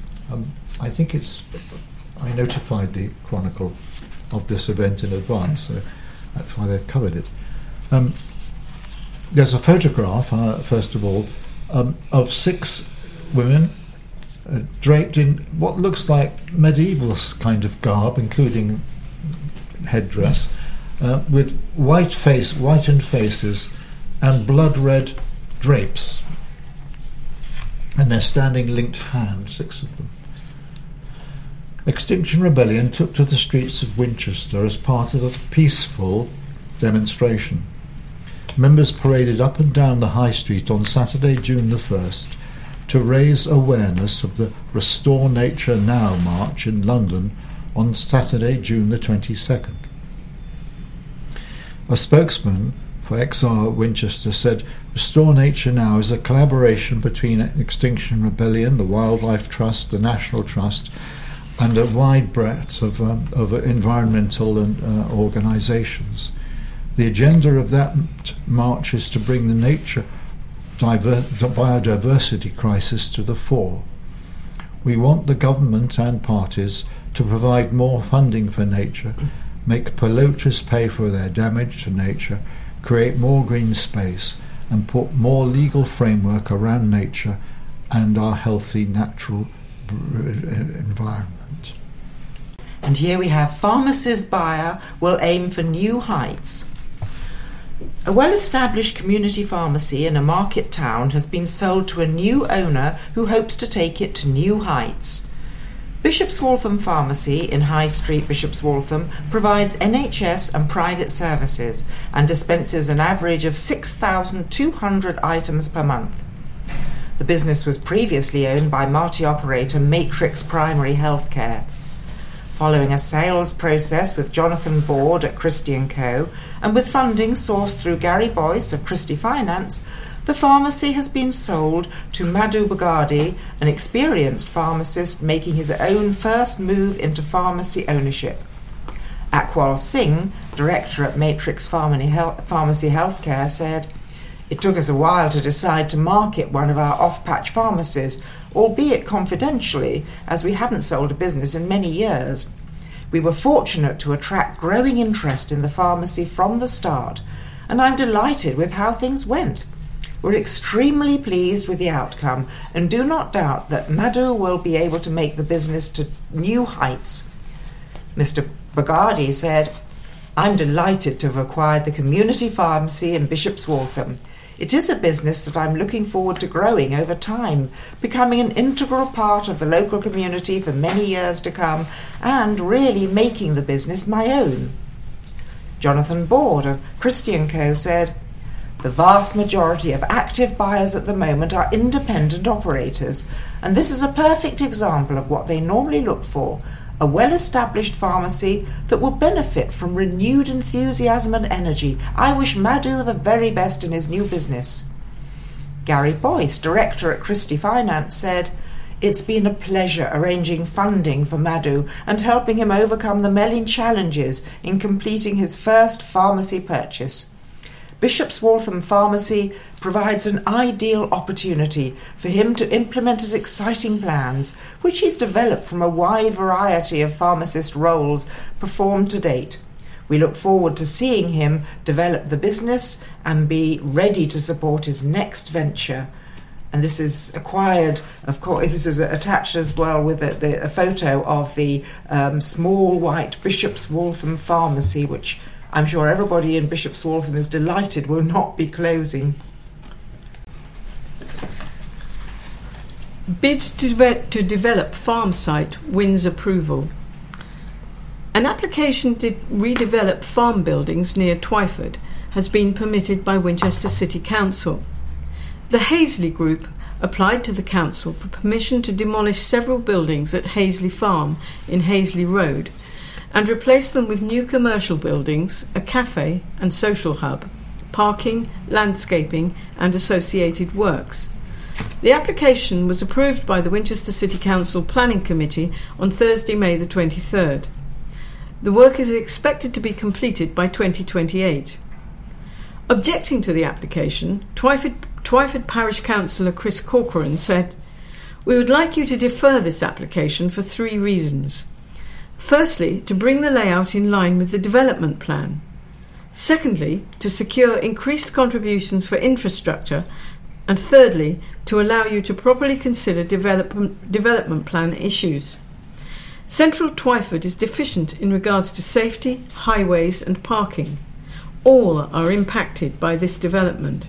I notified the Chronicle of this event in advance, so that's why they've covered it. There's a photograph, first of all, of 6 women draped in what looks like medieval kind of garb, including headdress, with whitened faces and blood-red drapes. And they're standing linked hand, 6 of them. Extinction Rebellion took to the streets of Winchester as part of a peaceful demonstration. Members paraded up and down the High Street on Saturday, June the 1st, to raise awareness of the Restore Nature Now march in London on Saturday, June the 22nd. A spokesman for XR Winchester said, Restore Nature Now is a collaboration between Extinction Rebellion, the Wildlife Trust, the National Trust, and a wide breadth of environmental and organisations. The agenda of that march is to bring the nature biodiversity crisis to the fore. We want the government and parties to provide more funding for nature, make polluters pay for their damage to nature, create more green space, and put more legal framework around nature and our healthy natural environment. And here we have Pharmacy's buyer will aim for new heights. A well-established community pharmacy in a market town has been sold to a new owner who hopes to take it to new heights. Bishop's Waltham Pharmacy in High Street, Bishop's Waltham, provides NHS and private services and dispenses an average of 6,200 items per month. The business was previously owned by multi-operator Matrix Primary Healthcare. Following a sales process with Jonathan Board at Christie & Co. and with funding sourced through Gary Boyce of Christie Finance, the pharmacy has been sold to Madhu Bagadi, an experienced pharmacist making his own first move into pharmacy ownership. Akwal Singh, director at Matrix Pharmacy Healthcare, said, "It took us a while to decide to market one of our off-patch pharmacies, albeit confidentially, as we haven't sold a business in many years. We were fortunate to attract growing interest in the pharmacy from the start, and I'm delighted with how things went. We're extremely pleased with the outcome and do not doubt that Madhu will be able to make the business to new heights." Mr. Bagadi said, "I'm delighted to have acquired the community pharmacy in Bishop's Waltham. It is a business that I'm looking forward to growing over time, becoming an integral part of the local community for many years to come, and really making the business my own." Jonathan Board of Christie & Co. said, "The vast majority of active buyers at the moment are independent operators, and this is a perfect example of what they normally look for, a well-established pharmacy that will benefit from renewed enthusiasm and energy. I wish Madhu the very best in his new business." Gary Boyce, director at Christie Finance, said, "It's been a pleasure arranging funding for Madhu and helping him overcome the many challenges in completing his first pharmacy purchase. Bishop's Waltham Pharmacy provides an ideal opportunity for him to implement his exciting plans, which he's developed from a wide variety of pharmacist roles performed to date. We look forward to seeing him develop the business and be ready to support his next venture." And this is acquired, of course, this is attached as well with a photo of the small white Bishop's Waltham Pharmacy, which I'm sure everybody in Bishop's Waltham is delighted will not be closing. Bid to develop farm site wins approval. An application to redevelop farm buildings near Twyford has been permitted by Winchester City Council. The Hazley Group applied to the council for permission to demolish several buildings at Hazley Farm in Hazley Road and replace them with new commercial buildings, a cafe and social hub, parking, landscaping and associated works. The application was approved by the Winchester City Council Planning Committee on Thursday, May the 23rd. The work is expected to be completed by 2028. Objecting to the application, Twyford Parish Councillor Chris Corcoran said, "We would like you to defer this application for 3 reasons. Firstly, to bring the layout in line with the development plan. Secondly, to secure increased contributions for infrastructure. And thirdly, to allow you to properly consider development plan issues. Central Twyford is deficient in regards to safety, highways and parking. All are impacted by this development."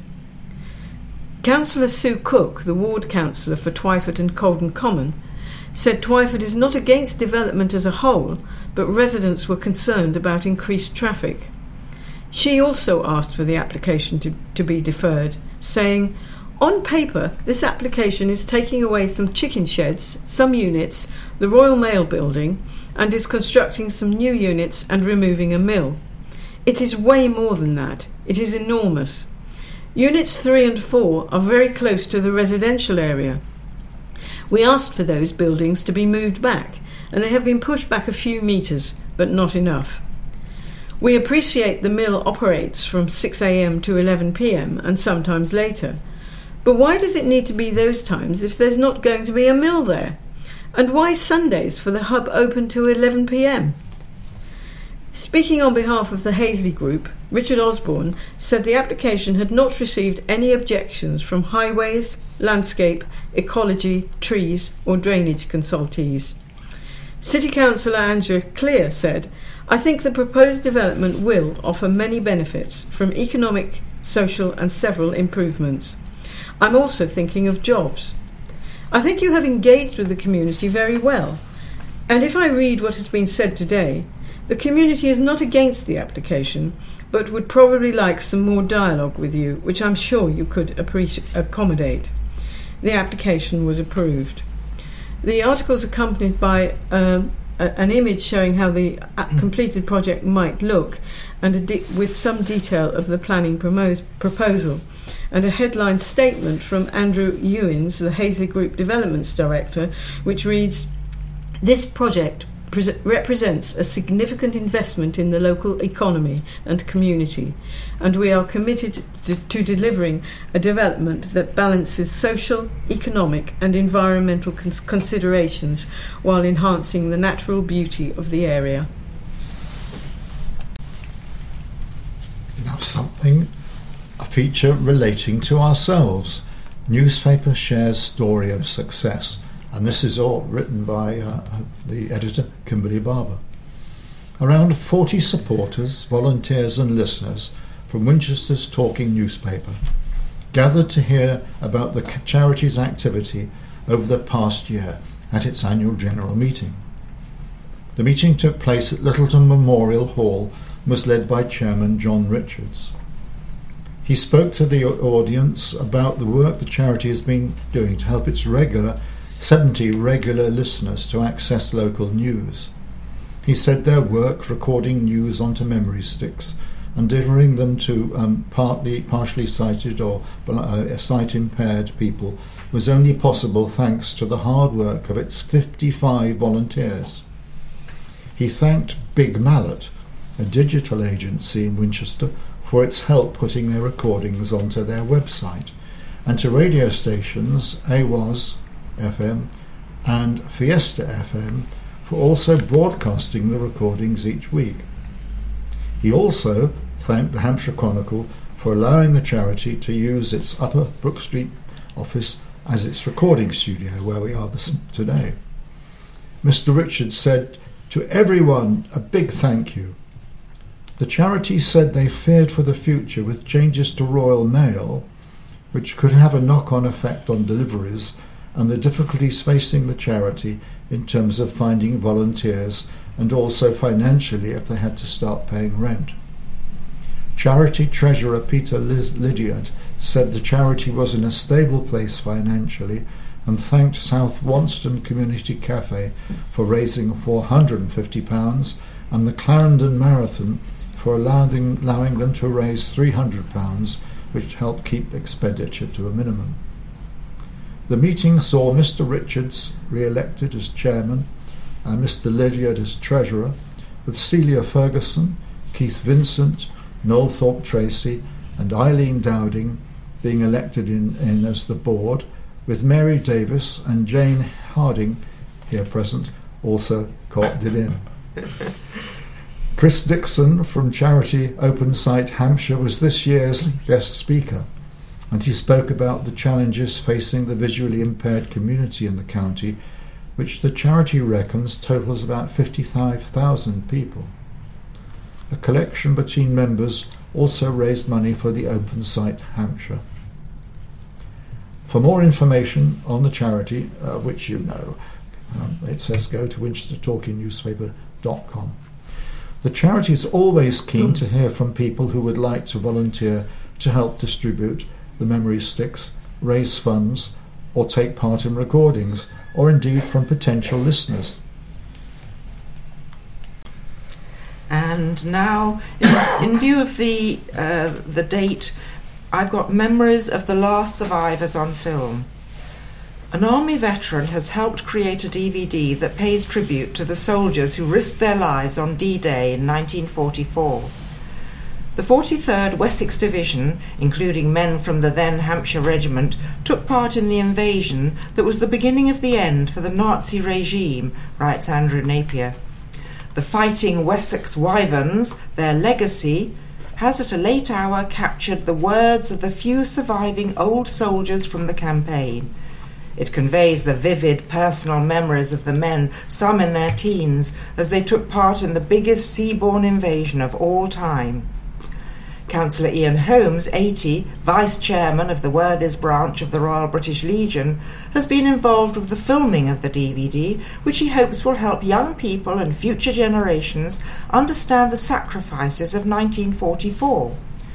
Councillor Sue Cook, the ward councillor for Twyford and Colden Common, said Twyford is not against development as a whole, but residents were concerned about increased traffic. She also asked for the application to be deferred, saying, "On paper, this application is taking away some chicken sheds, some units, the Royal Mail building, and is constructing some new units and removing a mill. It is way more than that. It is enormous. Units 3 and 4 are very close to the residential area. We asked for those buildings to be moved back, and they have been pushed back a few metres, but not enough. We appreciate the mill operates from 6 a.m. to 11 p.m. and sometimes later. But why does it need to be those times if there's not going to be a mill there? And why Sundays for the hub open to 11 p.m? Speaking on behalf of the Hazley Group, Richard Osborne said the application had not received any objections from highways, landscape, ecology, trees or drainage consultees. City Councillor Angela Clear said, "I think the proposed development will offer many benefits from economic, social and several improvements. I'm also thinking of jobs. I think you have engaged with the community very well, and if I read what has been said today, the community is not against the application, but would probably like some more dialogue with you, which I'm sure you could accommodate. the application was approved. The article is accompanied by an image showing how the completed project might look, and with some detail of the planning proposal, and a headline statement from Andrew Ewins, the Hazley Group Developments Director, which reads, "This project represents a significant investment in the local economy and community, and we are committed to delivering a development that balances social, economic and environmental considerations while enhancing the natural beauty of the area." Now a feature relating to ourselves. Newspaper shares story of success. And this is all written by the editor, Kimberly Barber. Around 40 supporters, volunteers and listeners from Winchester's Talking newspaper gathered to hear about the charity's activity over the past year at its annual general meeting. The meeting took place at Littleton Memorial Hall and was led by Chairman John Richards. He spoke to the audience about the work the charity has been doing to help its 70 regular listeners to access local news. He said their work recording news onto memory sticks and delivering them to partially sighted or sight-impaired people was only possible thanks to the hard work of its 55 volunteers. He thanked Big Mallet, a digital agency in Winchester, for its help putting their recordings onto their website, and to radio stations AWAS FM and Fiesta FM for also broadcasting the recordings each week. He also thanked the Hampshire Chronicle for allowing the charity to use its Upper Brook Street office as its recording studio where we are today. Mr. Richards said to everyone a big thank you. The charity said they feared for the future with changes to Royal Mail, which could have a knock-on effect on deliveries and the difficulties facing the charity in terms of finding volunteers and also financially if they had to start paying rent. Charity Treasurer Peter Lydiard said the charity was in a stable place financially and thanked South Wonston Community Cafe for raising £450 and the Clarendon Marathon for allowing them to raise £300, which helped keep expenditure to a minimum. The meeting saw Mr. Richards re-elected as chairman and Mr. Lydiard as treasurer, with Celia Ferguson, Keith Vincent, Noel Thorpe Tracy and Eileen Dowding being elected in as the board, with Mary Davis and Jane Harding, here present, also co-opted in. Chris Dixon from charity Open Sight Hampshire was this year's guest speaker, and he spoke about the challenges facing the visually impaired community in the county, which the charity reckons totals about 55,000 people. A collection between members also raised money for the Open Sight Hampshire. For more information on the charity, which you know, it says go to winchestertalkingnewspaper.com. The charity is always keen to hear from people who would like to volunteer to help distribute the memory sticks, raise funds, or take part in recordings, or indeed from potential listeners. And now, in view of the date, I've got Memories of the Last Survivors on film. An army veteran has helped create a DVD that pays tribute to the soldiers who risked their lives on D-Day in 1944. The 43rd Wessex Division, including men from the then Hampshire Regiment, took part in the invasion that was the beginning of the end for the Nazi regime, writes Andrew Napier. The Fighting Wessex Wyverns, their legacy, has at a late hour captured the words of the few surviving old soldiers from the campaign. It conveys the vivid personal memories of the men, some in their teens, as they took part in the biggest sea-borne invasion of all time. Councillor Ian Holmes, 80, Vice-Chairman of the Worthies branch of the Royal British Legion, has been involved with the filming of the DVD, which he hopes will help young people and future generations understand the sacrifices of 1944.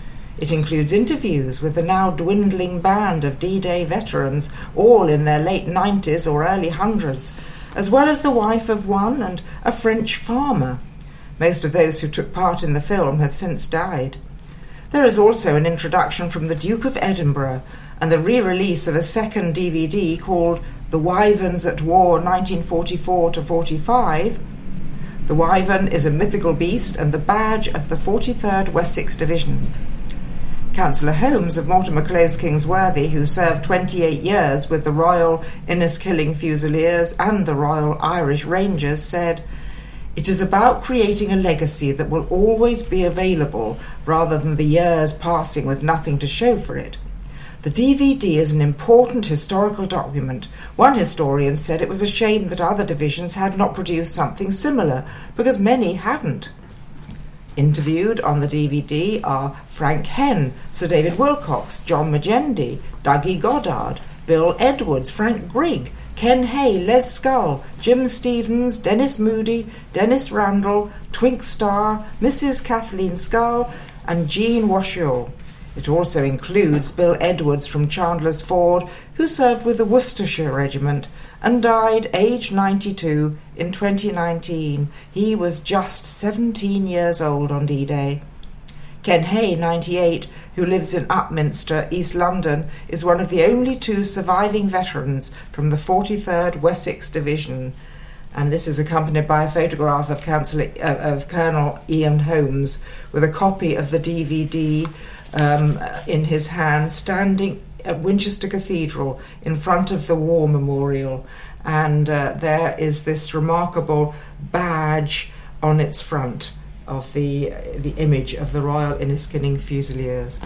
It includes interviews with the now dwindling band of D-Day veterans, all in their late 90s or early hundreds, as well as the wife of one and a French farmer. Most of those who took part in the film have since died. There is also an introduction from the Duke of Edinburgh and the re-release of a second DVD called The Wyverns at War 1944-45. The wyvern is a mythical beast and the badge of the 43rd Wessex Division. Councillor Holmes of Mortimer Close Kingsworthy, who served 28 years with the Royal Inniskilling Fusiliers and the Royal Irish Rangers, said, "It is about creating a legacy that will always be available rather than the years passing with nothing to show for it. The DVD is an important historical document. One historian said it was a shame that other divisions had not produced something similar, because many haven't." Interviewed on the DVD are Frank Henn, Sir David Wilcox, John Magendie, Dougie Goddard, Bill Edwards, Frank Grigg, Ken Hay, Les Scull, Jim Stevens, Dennis Moody, Dennis Randall, Twink Starr, Mrs. Kathleen Scull, and Jean Washiall. It also includes Bill Edwards from Chandler's Ford, who served with the Worcestershire Regiment and died aged 92 in 2019. He was just 17 years old on D-Day. Ken Hay, 98, who lives in Upminster, East London, is one of the only two surviving veterans from the 43rd Wessex Division. And this is accompanied by a photograph of Colonel Ian Holmes with a copy of the DVD in his hand, standing at Winchester Cathedral in front of the War Memorial. And there is this remarkable badge on its front of the image of the Royal Inniskilling Fusiliers.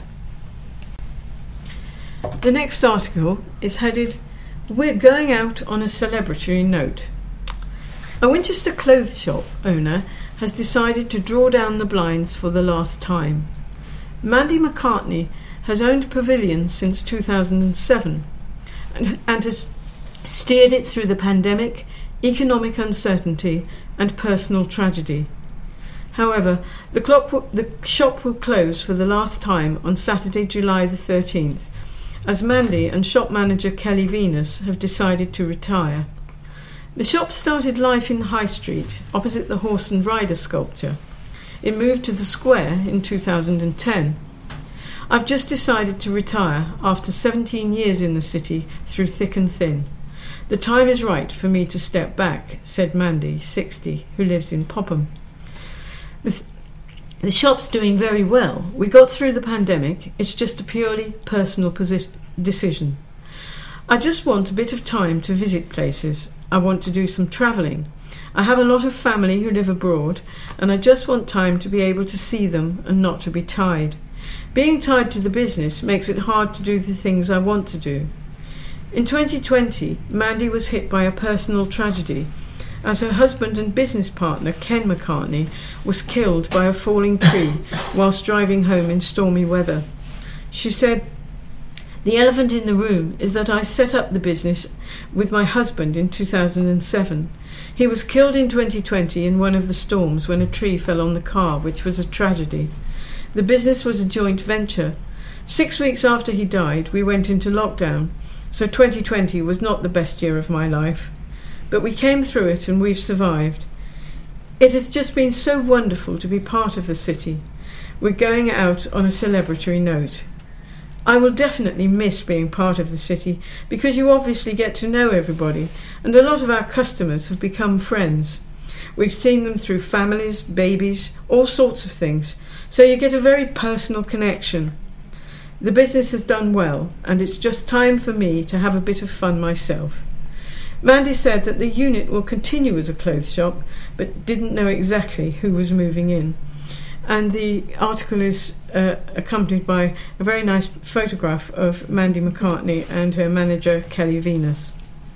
The next article is headed, "We're going out on a celebratory note." A Winchester clothes shop owner has decided to draw down the blinds for the last time. Mandy McCartney has owned Pavilion since 2007 and has steered it through the pandemic, economic uncertainty and personal tragedy. However, the shop will close for the last time on Saturday, July the 13th, as Mandy and shop manager Kelly Venus have decided to retire. The shop started life in High Street, opposite the Horse and Rider sculpture. It moved to the Square in 2010. "I've just decided to retire after 17 years in the city through thick and thin. The time is right for me to step back," said Mandy, 60, who lives in Popham. The shop's doing very well. We got through the pandemic. It's just a purely personal decision. I just want a bit of time to visit places. I want to do some travelling. I have a lot of family who live abroad, and I just want time to be able to see them and not to be tied. Being tied to the business makes it hard to do the things I want to do. In 2020, Mandy was hit by a personal tragedy, as her husband and business partner, Ken McCartney, was killed by a falling tree whilst driving home in stormy weather. She said, "The elephant in the room is that I set up the business with my husband in 2007. He was killed in 2020 in one of the storms when a tree fell on the car, which was a tragedy. The business was a joint venture. 6 weeks after he died, we went into lockdown, so 2020 was not the best year of my life. But we came through it and we've survived. It has just been so wonderful to be part of the city. We're going out on a celebratory note. I will definitely miss being part of the city because you obviously get to know everybody, and a lot of our customers have become friends. We've seen them through families, babies, all sorts of things, so you get a very personal connection. The business has done well, and it's just time for me to have a bit of fun myself." Mandy said that the unit will continue as a clothes shop, but didn't know exactly who was moving in. And the article is accompanied by a very nice photograph of Mandy McCartney and her manager Kelly Venus.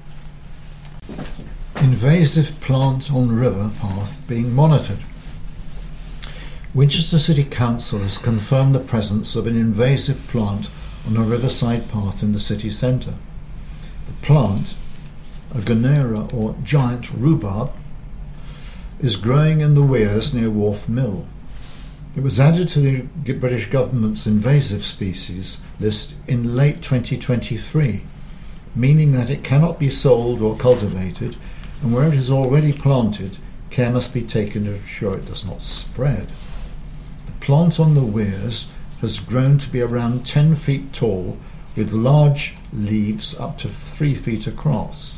Invasive plant on river path being monitored. Winchester City Council has confirmed the presence of an invasive plant on a riverside path in the city centre. The plant, a Gunnera or giant rhubarb, is growing in the weirs near Wharf Mill. It was added to the British government's invasive species list in late 2023, meaning that it cannot be sold or cultivated, and where it is already planted, care must be taken to ensure it does not spread. The plant on the weirs has grown to be around 10 feet tall, with large leaves up to 3 feet across.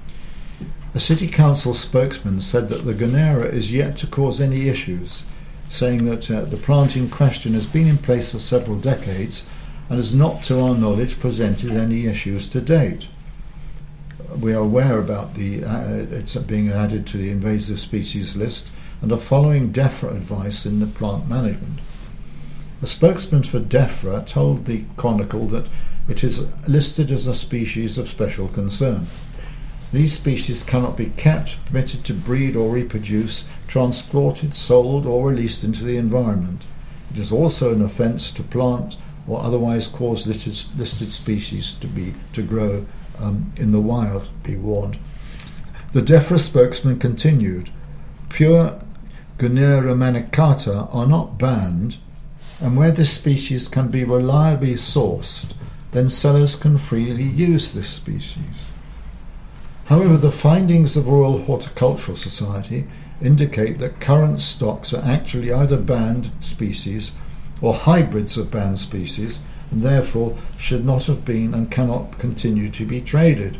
A City Council spokesman said that the Gunnera is yet to cause any issues, saying that the plant in question has been in place for several decades and has not, to our knowledge, presented any issues to date. We are aware about it's being added to the invasive species list and are following DEFRA advice in the plant management. A spokesman for DEFRA told the Chronicle that it is listed as a species of special concern. These species cannot be kept, permitted to breed or reproduce, transported, sold or released into the environment. It is also an offence to plant or otherwise cause listed species to grow in the wild, be warned. The DEFRA spokesman continued, pure Gunnera manicata are not banned, and where this species can be reliably sourced, then sellers can freely use this species. However, the findings of Royal Horticultural Society indicate that current stocks are actually either banned species or hybrids of banned species, and therefore should not have been and cannot continue to be traded.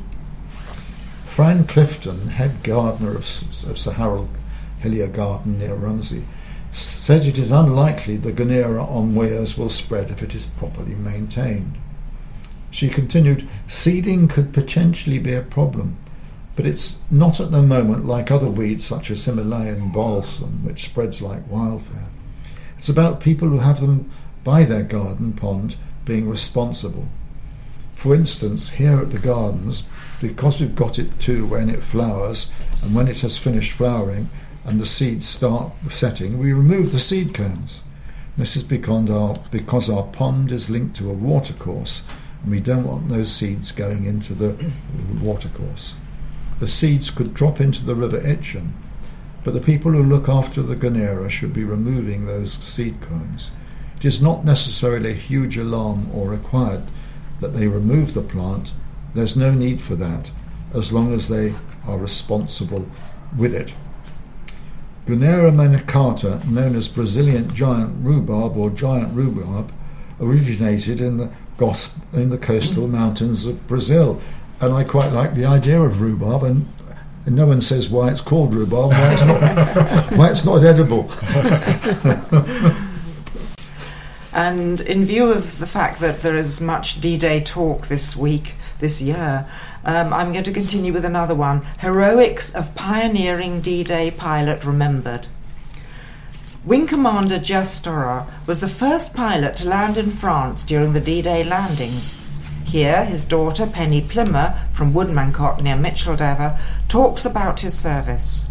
Fran Clifton, head gardener of Sir Harold Hillier Garden near Rumsey, said it is unlikely the Gunnera on weirs will spread if it is properly maintained. She continued, seeding could potentially be a problem, but it's not at the moment like other weeds such as Himalayan balsam, which spreads like wildfire. It's about people who have them by their garden pond being responsible. For instance, here at the gardens, because we've got it too when it flowers and when it has finished flowering and the seeds start setting, we remove the seed cones. This is because our pond is linked to a watercourse and we don't want those seeds going into the watercourse. The seeds could drop into the River Itchen, but the people who look after the Gunnera should be removing those seed cones. It is not necessarily a huge alarm or required that they remove the plant. There's no need for that, as long as they are responsible with it. Gunnera manicata, known as Brazilian giant rhubarb or giant rhubarb, originated in the coastal mountains of Brazil. And I quite like the idea of rhubarb, and no one says why it's called rhubarb, why it's not edible. And in view of the fact that there is much D-Day talk this year, I'm going to continue with another one. Heroics of pioneering D-Day pilot remembered. Wing Commander Jas Storer was the first pilot to land in France during the D-Day landings. Here, his daughter, Penny Plimmer, from Woodmancote near Micheldever, talks about his service.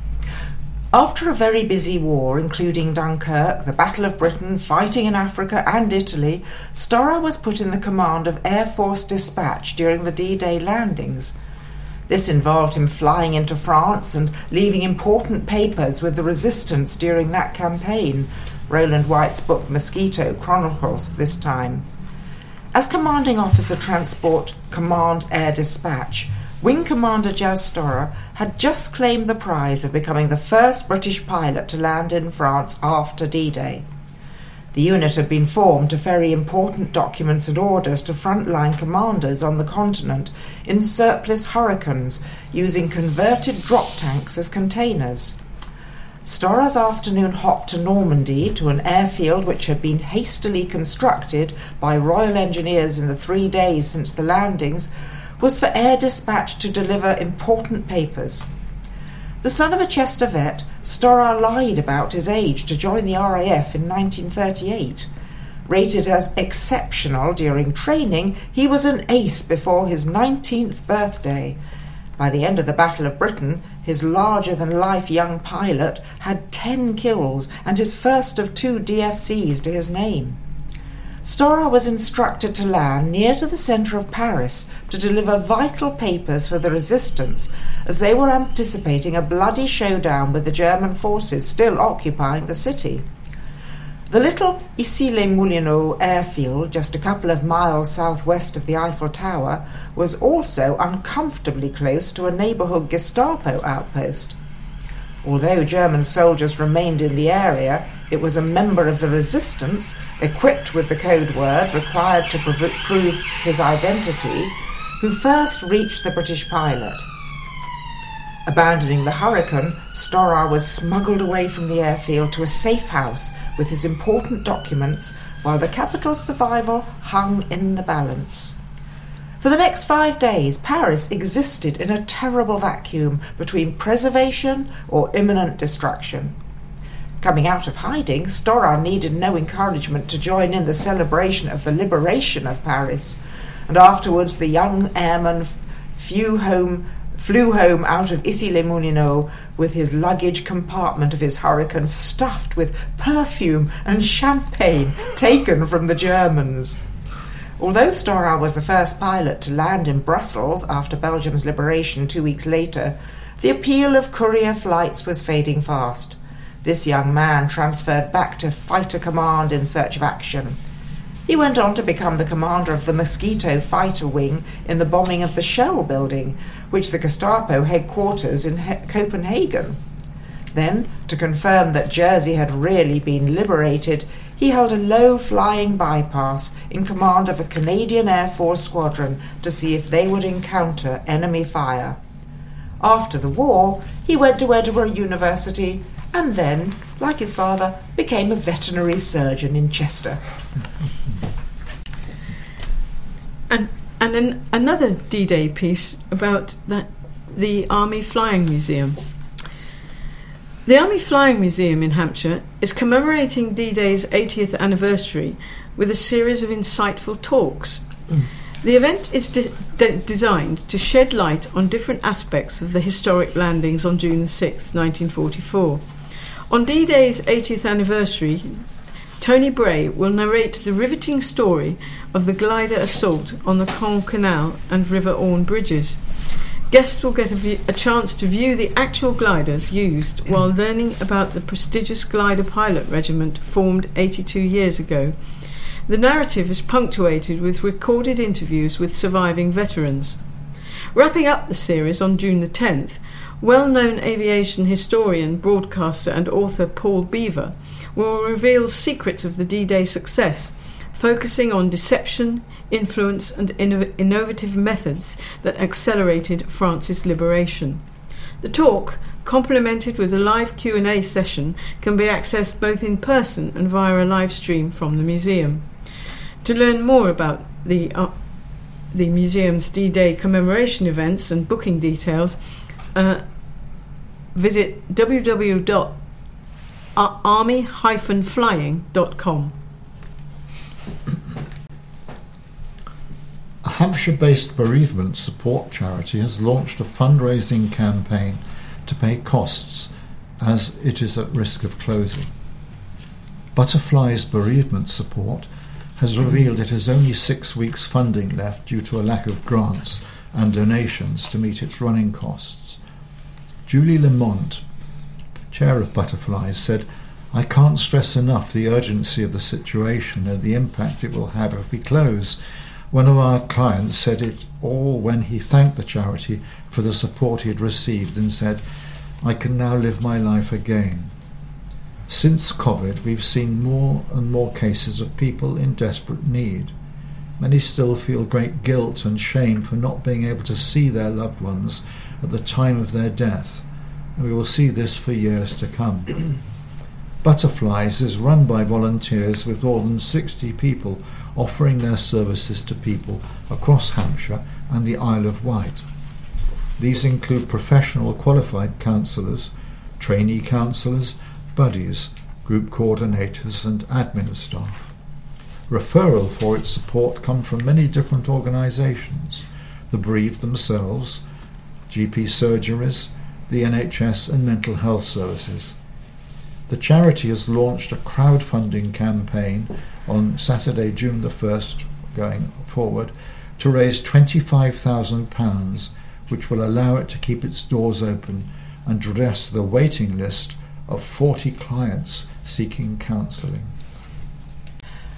After a very busy war, including Dunkirk, the Battle of Britain, fighting in Africa and Italy, Storer was put in the command of Air Force Dispatch during the D-Day landings. This involved him flying into France and leaving important papers with the resistance during that campaign. Roland White's book Mosquito chronicles this time. As Commanding Officer Transport Command Air Dispatch, Wing Commander Jas Storer had just claimed the prize of becoming the first British pilot to land in France after D-Day. The unit had been formed to ferry important documents and orders to frontline commanders on the continent in surplus Hurricanes, using converted drop tanks as containers. Storer's afternoon hop to Normandy, to an airfield which had been hastily constructed by Royal Engineers in the 3 days since the landings, was for Air Dispatch to deliver important papers. The son of a Chester vet, Storer lied about his age to join the RAF in 1938. Rated as exceptional during training, he was an ace before his 19th birthday. By the end of the Battle of Britain, his larger-than-life young pilot had 10 kills and his first of 2 DFCs to his name. Storer was instructed to land near to the centre of Paris to deliver vital papers for the resistance, as they were anticipating a bloody showdown with the German forces still occupying the city. The little Issy-les-Moulineaux airfield, just a couple of miles southwest of the Eiffel Tower, was also uncomfortably close to a neighbourhood Gestapo outpost. Although German soldiers remained in the area, it was a member of the resistance, equipped with the code word required to prove his identity, who first reached the British pilot. Abandoning the Hurricane, Storaar was smuggled away from the airfield to a safe house with his important documents, while the capital's survival hung in the balance. For the next 5 days, Paris existed in a terrible vacuum between preservation or imminent destruction. Coming out of hiding, Storaar needed no encouragement to join in the celebration of the liberation of Paris, and afterwards the young airman flew home out of Issy-les-Moulineaux with his luggage compartment of his Hurricane stuffed with perfume and champagne taken from the Germans. Although Storaar was the first pilot to land in Brussels after Belgium's liberation 2 weeks later, the appeal of courier flights was fading fast. This young man transferred back to Fighter Command in search of action. He went on to become the commander of the Mosquito fighter wing in the bombing of the Shell building, which the Gestapo headquarters in Copenhagen. Then, to confirm that Jersey had really been liberated, he held a low-flying bypass in command of a Canadian Air Force squadron to see if they would encounter enemy fire. After the war, he went to Edinburgh University and then, like his father, became a veterinary surgeon in Chester. And then another D-Day piece about the Army Flying Museum. The Army Flying Museum in Hampshire is commemorating D-Day's 80th anniversary with a series of insightful talks. The event is designed to shed light on different aspects of the historic landings on June 6, 1944. On D-Day's 80th anniversary, Tony Bray will narrate the riveting story of the glider assault on the Caen Canal and River Orne bridges. Guests will get a chance to view the actual gliders used while learning about the prestigious glider pilot regiment formed 82 years ago. The narrative is punctuated with recorded interviews with surviving veterans. Wrapping up the series on June the 10th, well-known aviation historian, broadcaster and author Paul Beaver will reveal secrets of the D-Day success, focusing on deception, influence and innovative methods that accelerated France's liberation. The talk, complemented with a live Q&A session, can be accessed both in person and via a live stream from the museum. To learn more about the museum's D-Day commemoration events and booking details, visit www.army-flying.com. A Hampshire-based bereavement support charity has launched a fundraising campaign to pay costs as it is at risk of closing. Butterfly's bereavement support has revealed it has only 6 weeks funding left due to a lack of grants and donations to meet its running costs. Julie Lamont, chair of Butterflies, said, "I can't stress enough the urgency of the situation and the impact it will have if we close." One of our clients said it all when he thanked the charity for the support he had received and said, "I can now live my life again." Since COVID, we've seen more and more cases of people in desperate need. Many still feel great guilt and shame for not being able to see their loved ones at the time of their death, and we will see this for years to come. Butterflies is run by volunteers with more than 60 people offering their services to people across Hampshire and the Isle of Wight. These include professional qualified counsellors, trainee counsellors, buddies, group coordinators and admin staff. Referral for its support come from many different organisations, the bereaved themselves, GP surgeries, the NHS and mental health services. The charity has launched a crowdfunding campaign on Saturday, June the 1st, going forward, to raise £25,000, which will allow it to keep its doors open and address the waiting list of 40 clients seeking counselling.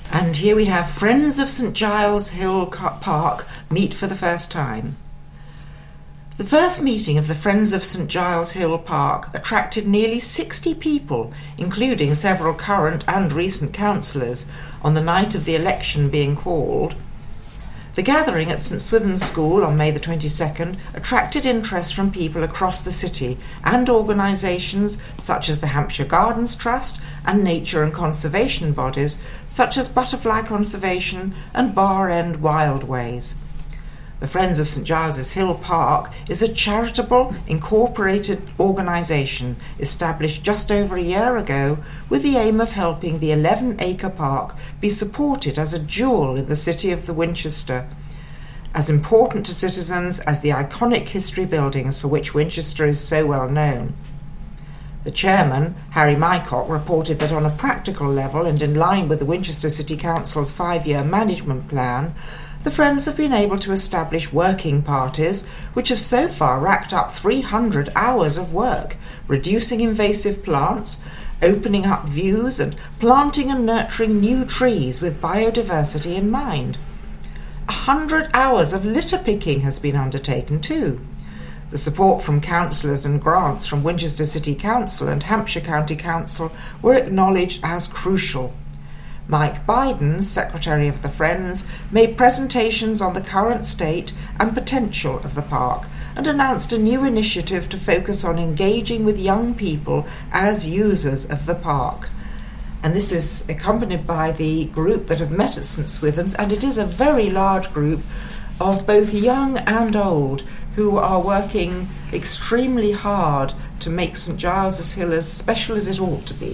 And here we have Friends of St Giles Hill Park meet for the first time. The first meeting of the Friends of St Giles Hill Park attracted nearly 60 people, including several current and recent councillors, on the night of the election being called. The gathering at St Swithin's School on May the 22nd attracted interest from people across the city and organisations such as the Hampshire Gardens Trust and nature and conservation bodies such as Butterfly Conservation and Bar End Wildways. The Friends of St Giles's Hill Park is a charitable, incorporated organisation established just over a year ago with the aim of helping the 11-acre park be supported as a jewel in the city of the Winchester, as important to citizens as the iconic history buildings for which Winchester is so well known. The chairman, Harry Mycott, reported that on a practical level and in line with the Winchester City Council's 5-year management plan, the Friends have been able to establish working parties which have so far racked up 300 hours of work, reducing invasive plants, opening up views and planting and nurturing new trees with biodiversity in mind. 100 hours of litter picking has been undertaken too. The support from councillors and grants from Winchester City Council and Hampshire County Council were acknowledged as crucial. Mike Biden, Secretary of the Friends, made presentations on the current state and potential of the park and announced a new initiative to focus on engaging with young people as users of the park. And this is accompanied by the group that have met at St Swithin's, and it is a very large group of both young and old who are working extremely hard to make St Giles's Hill as special as it ought to be.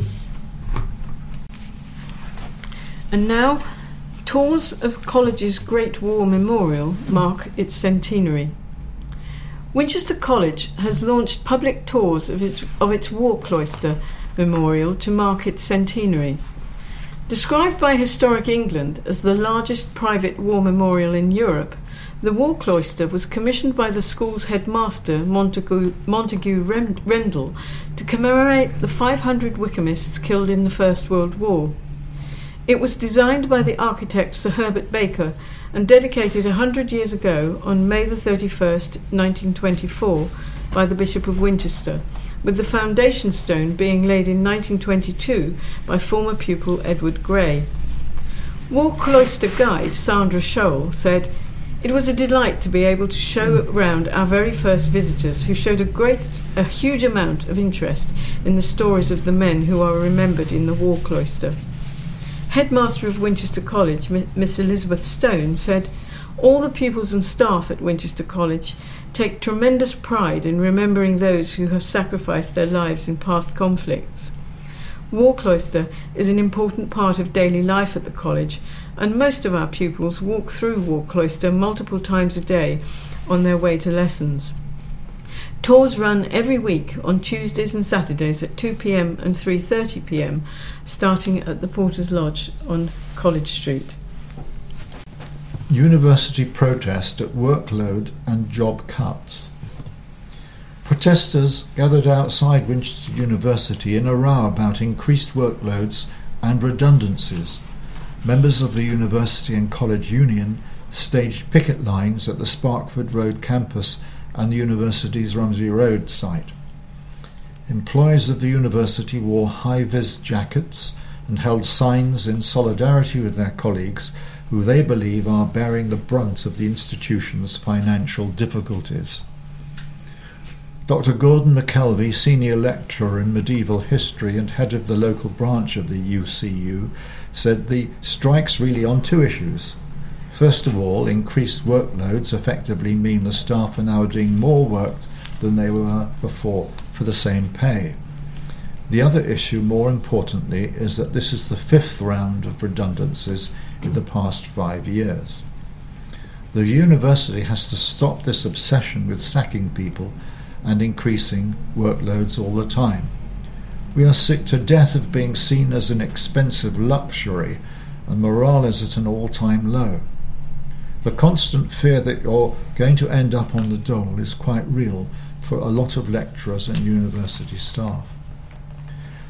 And now, tours of the college's Great War Memorial mark its centenary. Winchester College has launched public tours of its War Cloister Memorial to mark its centenary. Described by Historic England as the largest private war memorial in Europe, the War Cloister was commissioned by the school's headmaster, Montague Rendell, to commemorate the 500 Wykehamists killed in the First World War. It was designed by the architect Sir Herbert Baker and dedicated 100 years ago on May the 31st, 1924, by the Bishop of Winchester, with the foundation stone being laid in 1922 by former pupil Edward Gray. War Cloister guide Sandra Scholl said, "It was a delight to be able to show around our very first visitors who showed a huge amount of interest in the stories of the men who are remembered in the War Cloister." Headmaster of Winchester College, Miss Elizabeth Stone, said, "All the pupils and staff at Winchester College take tremendous pride in remembering those who have sacrificed their lives in past conflicts. War Cloister is an important part of daily life at the college, and most of our pupils walk through War Cloister multiple times a day on their way to lessons. Tours run every week on Tuesdays and Saturdays at 2 p.m. and 3:30 p.m, starting at the Porter's Lodge on College Street." University protest at workload and job cuts. Protesters gathered outside Winchester University in a row about increased workloads and redundancies. Members of the University and College Union staged picket lines at the Sparkford Road campus and the university's Rumsey Road site. Employees of the university wore high-vis jackets and held signs in solidarity with their colleagues who they believe are bearing the brunt of the institution's financial difficulties. Dr. Gordon McKelvey, Senior Lecturer in Medieval History and head of the local branch of the UCU, said the strike's really on two issues. First of all, increased workloads effectively mean the staff are now doing more work than they were before for the same pay. The other issue, more importantly, is that this is the 5th round of redundancies in the past 5 years. The university has to stop this obsession with sacking people and increasing workloads all the time. We are sick to death of being seen as an expensive luxury, and morale is at an all-time low. The constant fear that you're going to end up on the dole is quite real for a lot of lecturers and university staff.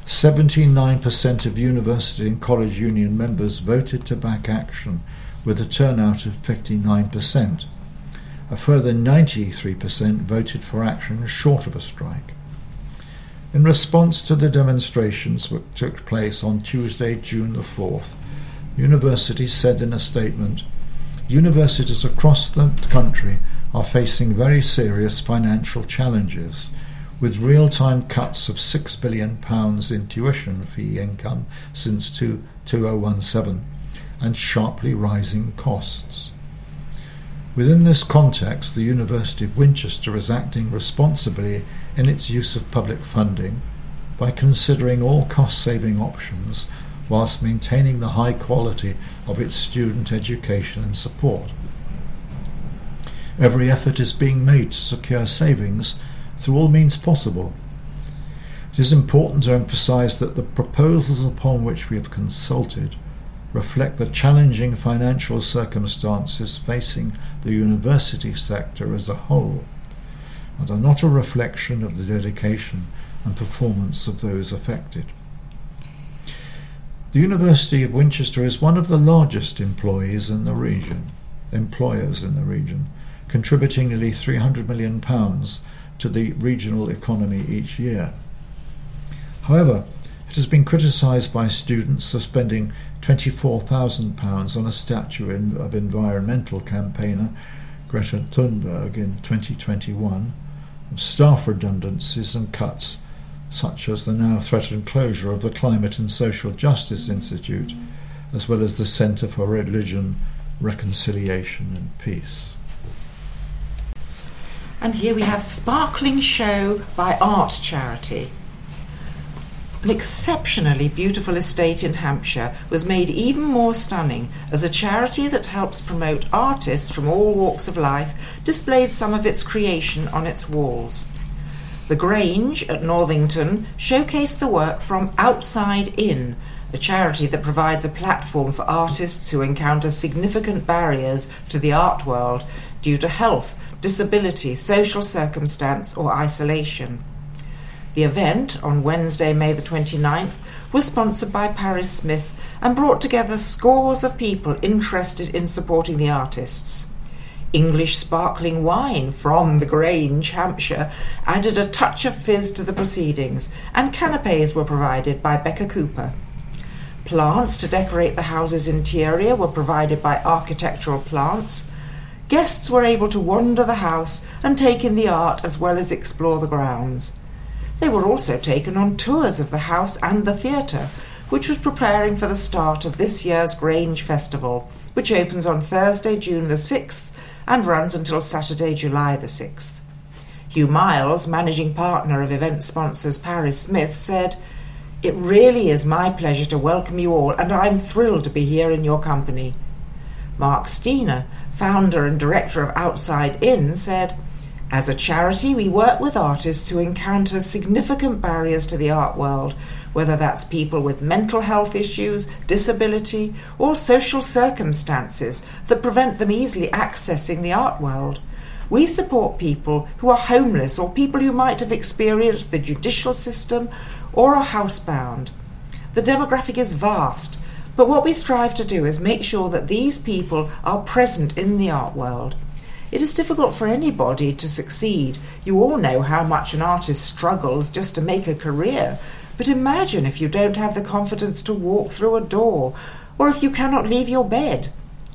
79% of university and college union members voted to back action, with a turnout of 59%. A further 93% voted for action short of a strike. In response to the demonstrations which took place on Tuesday, June the 4th, universities said in a statement, "Universities across the country are facing very serious financial challenges, with real-time cuts of £6 billion in tuition fee income since 2017 and sharply rising costs." Within this context, the University of Winchester is acting responsibly in its use of public funding by considering all cost-saving options whilst maintaining the high quality of its student education and support. Every effort is being made to secure savings through all means possible. It is important to emphasise that the proposals upon which we have consulted reflect the challenging financial circumstances facing the university sector as a whole, and are not a reflection of the dedication and performance of those affected. The University of Winchester is one of the largest employers in the region, contributing nearly £300 million to the regional economy each year. However, it has been criticised by students for spending £24,000 on a statue of environmental campaigner Greta Thunberg in 2021, and staff redundancies and cuts, such as the now threatened closure of the Climate and Social Justice Institute, as well as the Centre for Religion, Reconciliation and Peace. And here we have Sparkling Show by Art Charity. An exceptionally beautiful estate in Hampshire was made even more stunning as a charity that helps promote artists from all walks of life displayed some of its creation on its walls. The Grange at Northington showcased the work from Outside In, a charity that provides a platform for artists who encounter significant barriers to the art world due to health, disability, social circumstance or isolation. The event, on Wednesday, May the 29th, was sponsored by Paris Smith and brought together scores of people interested in supporting the artists. English sparkling wine from the Grange, Hampshire, added a touch of fizz to the proceedings, and canapes were provided by Becca Cooper. Plants to decorate the house's interior were provided by Architectural Plants. Guests were able to wander the house and take in the art as well as explore the grounds. They were also taken on tours of the house and the theatre, which was preparing for the start of this year's Grange Festival, which opens on Thursday, June the 6th and runs until Saturday, July the 6th. Hugh Miles, managing partner of event sponsors Paris Smith, said, "It really is my pleasure to welcome you all, and I'm thrilled to be here in your company." Mark Steiner, founder and director of Outside In, said, "As a charity, we work with artists who encounter significant barriers to the art world, whether that's people with mental health issues, disability, or social circumstances that prevent them easily accessing the art world. We support people who are homeless or people who might have experienced the judicial system or are housebound. The demographic is vast, but what we strive to do is make sure that these people are present in the art world. It is difficult for anybody to succeed. You all know how much an artist struggles just to make a career. But imagine if you don't have the confidence to walk through a door, or if you cannot leave your bed."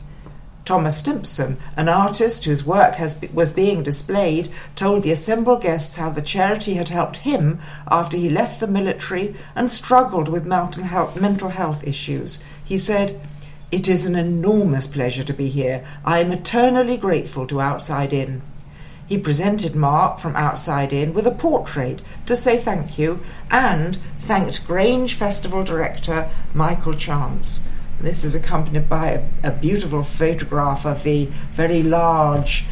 Thomas Stimpson, an artist whose work was being displayed, told the assembled guests how the charity had helped him after he left the military and struggled with mental health issues. He said, "It is an enormous pleasure to be here. I am eternally grateful to Outside In." He presented Mark from Outside In with a portrait to say thank you and thanked Grange Festival director Michael Chance. This is accompanied by a beautiful photograph of the very large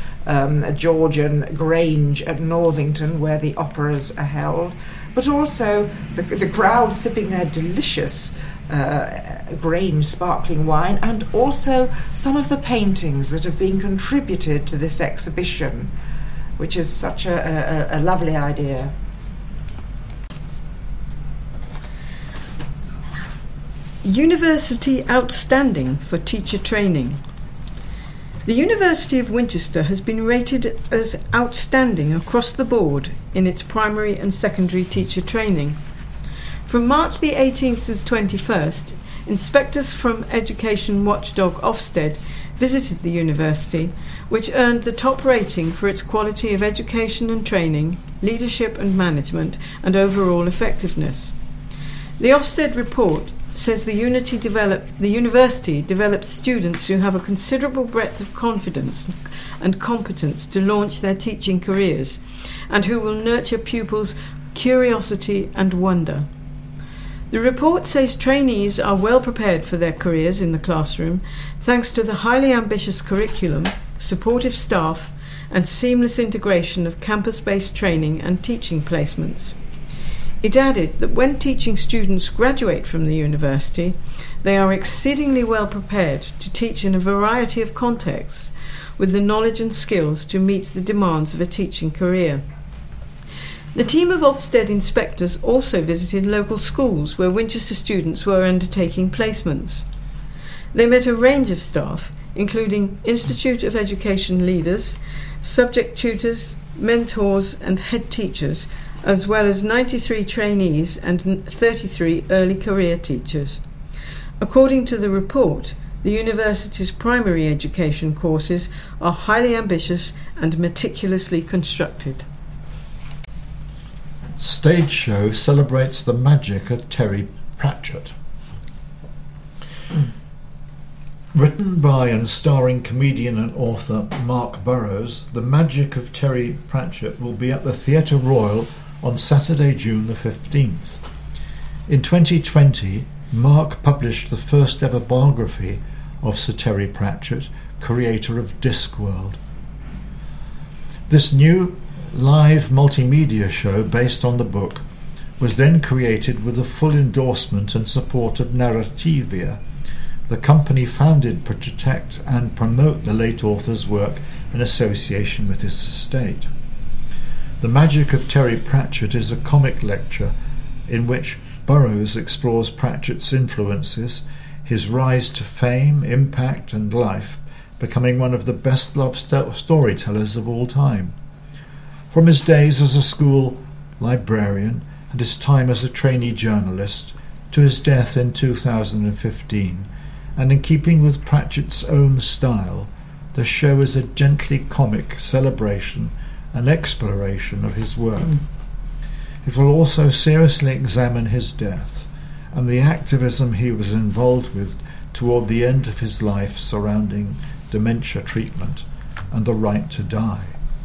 Georgian Grange at Northington where the operas are held, but also the crowd sipping their delicious Grange sparkling wine, and also some of the paintings that have been contributed to this exhibition, which is such a lovely idea. University Outstanding for Teacher Training. The University of Winchester has been rated as outstanding across the board in its primary and secondary teacher training. From March the 18th to the 21st, inspectors from education watchdog Ofsted visited the university, which earned the top rating for its quality of education and training, leadership and management, and overall effectiveness. The Ofsted report says the university develops students who have a considerable breadth of confidence and competence to launch their teaching careers, and who will nurture pupils' curiosity and wonder. The report says trainees are well prepared for their careers in the classroom thanks to the highly ambitious curriculum, supportive staff, and seamless integration of campus-based training and teaching placements. It added that when teaching students graduate from the university, they are exceedingly well prepared to teach in a variety of contexts with the knowledge and skills to meet the demands of a teaching career. The team of Ofsted inspectors also visited local schools where Winchester students were undertaking placements. They met a range of staff, including Institute of Education leaders, subject tutors, mentors and head teachers, as well as 93 trainees and 33 early career teachers. According to the report, the university's primary education courses are highly ambitious and meticulously constructed. Stage show celebrates the magic of Terry Pratchett. Written by and starring comedian and author Mark Burrows, The Magic of Terry Pratchett will be at the Theatre Royal on Saturday, June the 15th. In 2020, Mark published the first ever biography of Sir Terry Pratchett, creator of Discworld. This new live multimedia show based on the book was then created with the full endorsement and support of Narrativia, the company founded to protect and promote the late author's work in association with his estate. The Magic of Terry Pratchett is a comic lecture in which Burrows explores Pratchett's influences, his rise to fame, impact and life, becoming one of the best-loved storytellers of all time. From his days as a school librarian and his time as a trainee journalist to his death in 2015, and in keeping with Pratchett's own style, the show is a gently comic celebration and exploration of his work. It will also seriously examine his death and the activism he was involved with toward the end of his life surrounding dementia treatment and the right to die.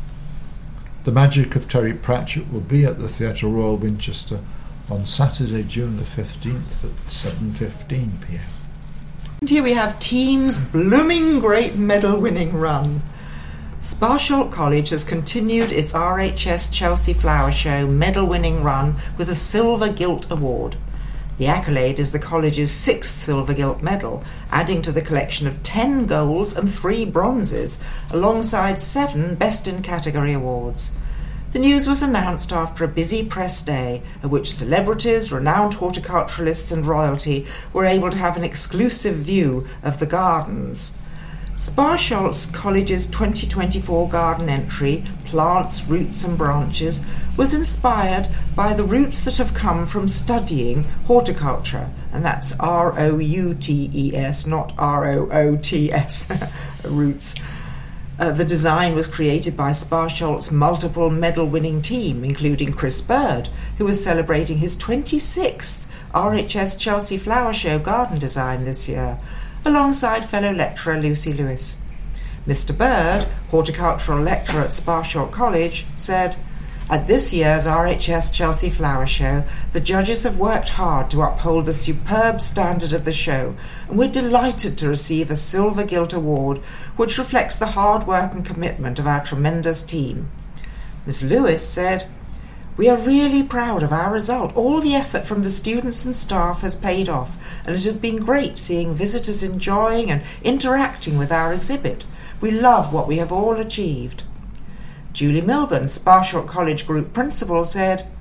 The Magic of Terry Pratchett will be at the Theatre Royal Winchester on Saturday, June the 15th at 7:15 p.m. And here we have Team's blooming great medal-winning run. Sparsholt College has continued its RHS Chelsea Flower Show medal-winning run with a Silver Gilt Award. The accolade is the college's 6th Silver Gilt medal, adding to the collection of 10 golds and 3 bronzes, alongside 7 Best in Category awards. The news was announced after a busy press day, at which celebrities, renowned horticulturalists and royalty were able to have an exclusive view of the gardens. Sparsholt College's 2024 garden entry, Plants, Roots and Branches, was inspired by the roots that have come from studying horticulture, and that's R-O-U-T-E-S, not R-O-O-T-S, roots. The design was created by Sparsholt's multiple medal-winning team, including Chris Bird, who was celebrating his 26th RHS Chelsea Flower Show garden design this year, alongside fellow lecturer Lucy Lewis. Mr. Bird, horticultural lecturer at Sparsholt College, said, "At this year's RHS Chelsea Flower Show, the judges have worked hard to uphold the superb standard of the show, and we're delighted to receive a Silver Gilt Award, which reflects the hard work and commitment of our tremendous team." Miss Lewis said, "We are really proud of our result. All the effort from the students and staff has paid off, and it has been great seeing visitors enjoying and interacting with our exhibit. We love what we have all achieved." Julie Milburn, Sparsholt College Group Principal, said,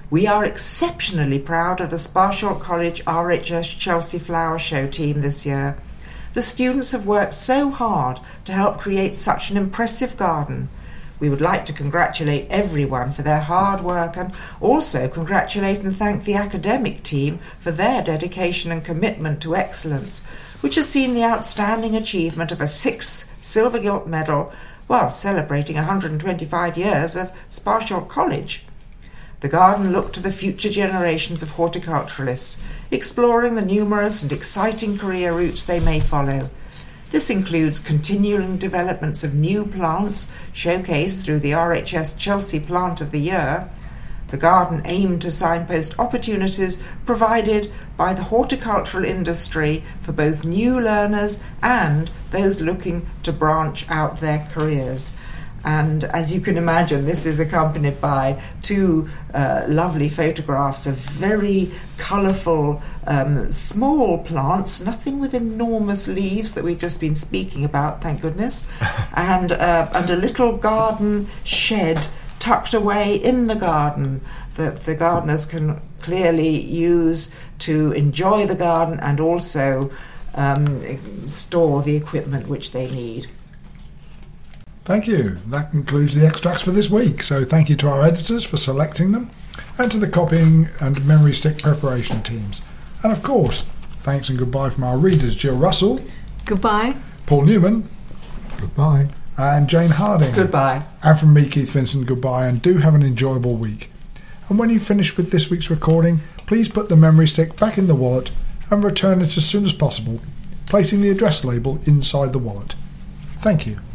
We are exceptionally proud of the Sparsholt College RHS Chelsea Flower Show team this year. The students have worked so hard to help create such an impressive garden. We would like to congratulate everyone for their hard work and also congratulate and thank the academic team for their dedication and commitment to excellence, which has seen the outstanding achievement of a 6th silver gilt medal while celebrating 125 years of Sparsholt College. The garden looked to the future generations of horticulturalists, exploring the numerous and exciting career routes they may follow. This includes continuing developments of new plants, showcased through the RHS Chelsea Plant of the Year. The garden aimed to signpost opportunities provided by the horticultural industry for both new learners and those looking to branch out their careers. And as you can imagine, this is accompanied by two lovely photographs of very colourful small plants, nothing with enormous leaves that we've just been speaking about, thank goodness, and a little garden shed tucked away in the garden that the gardeners can clearly use to enjoy the garden and also store the equipment which they need. Thank you. That concludes the extracts for this week. So thank you to our editors for selecting them and to the copying and memory stick preparation teams. And of course, thanks and goodbye from our readers, Jill Russell. Goodbye. Paul Newman. Goodbye. And Jane Harding. Goodbye. And from me, Keith Vincent, goodbye, and do have an enjoyable week. And when you finish with this week's recording, please put the memory stick back in the wallet and return it as soon as possible, placing the address label inside the wallet. Thank you.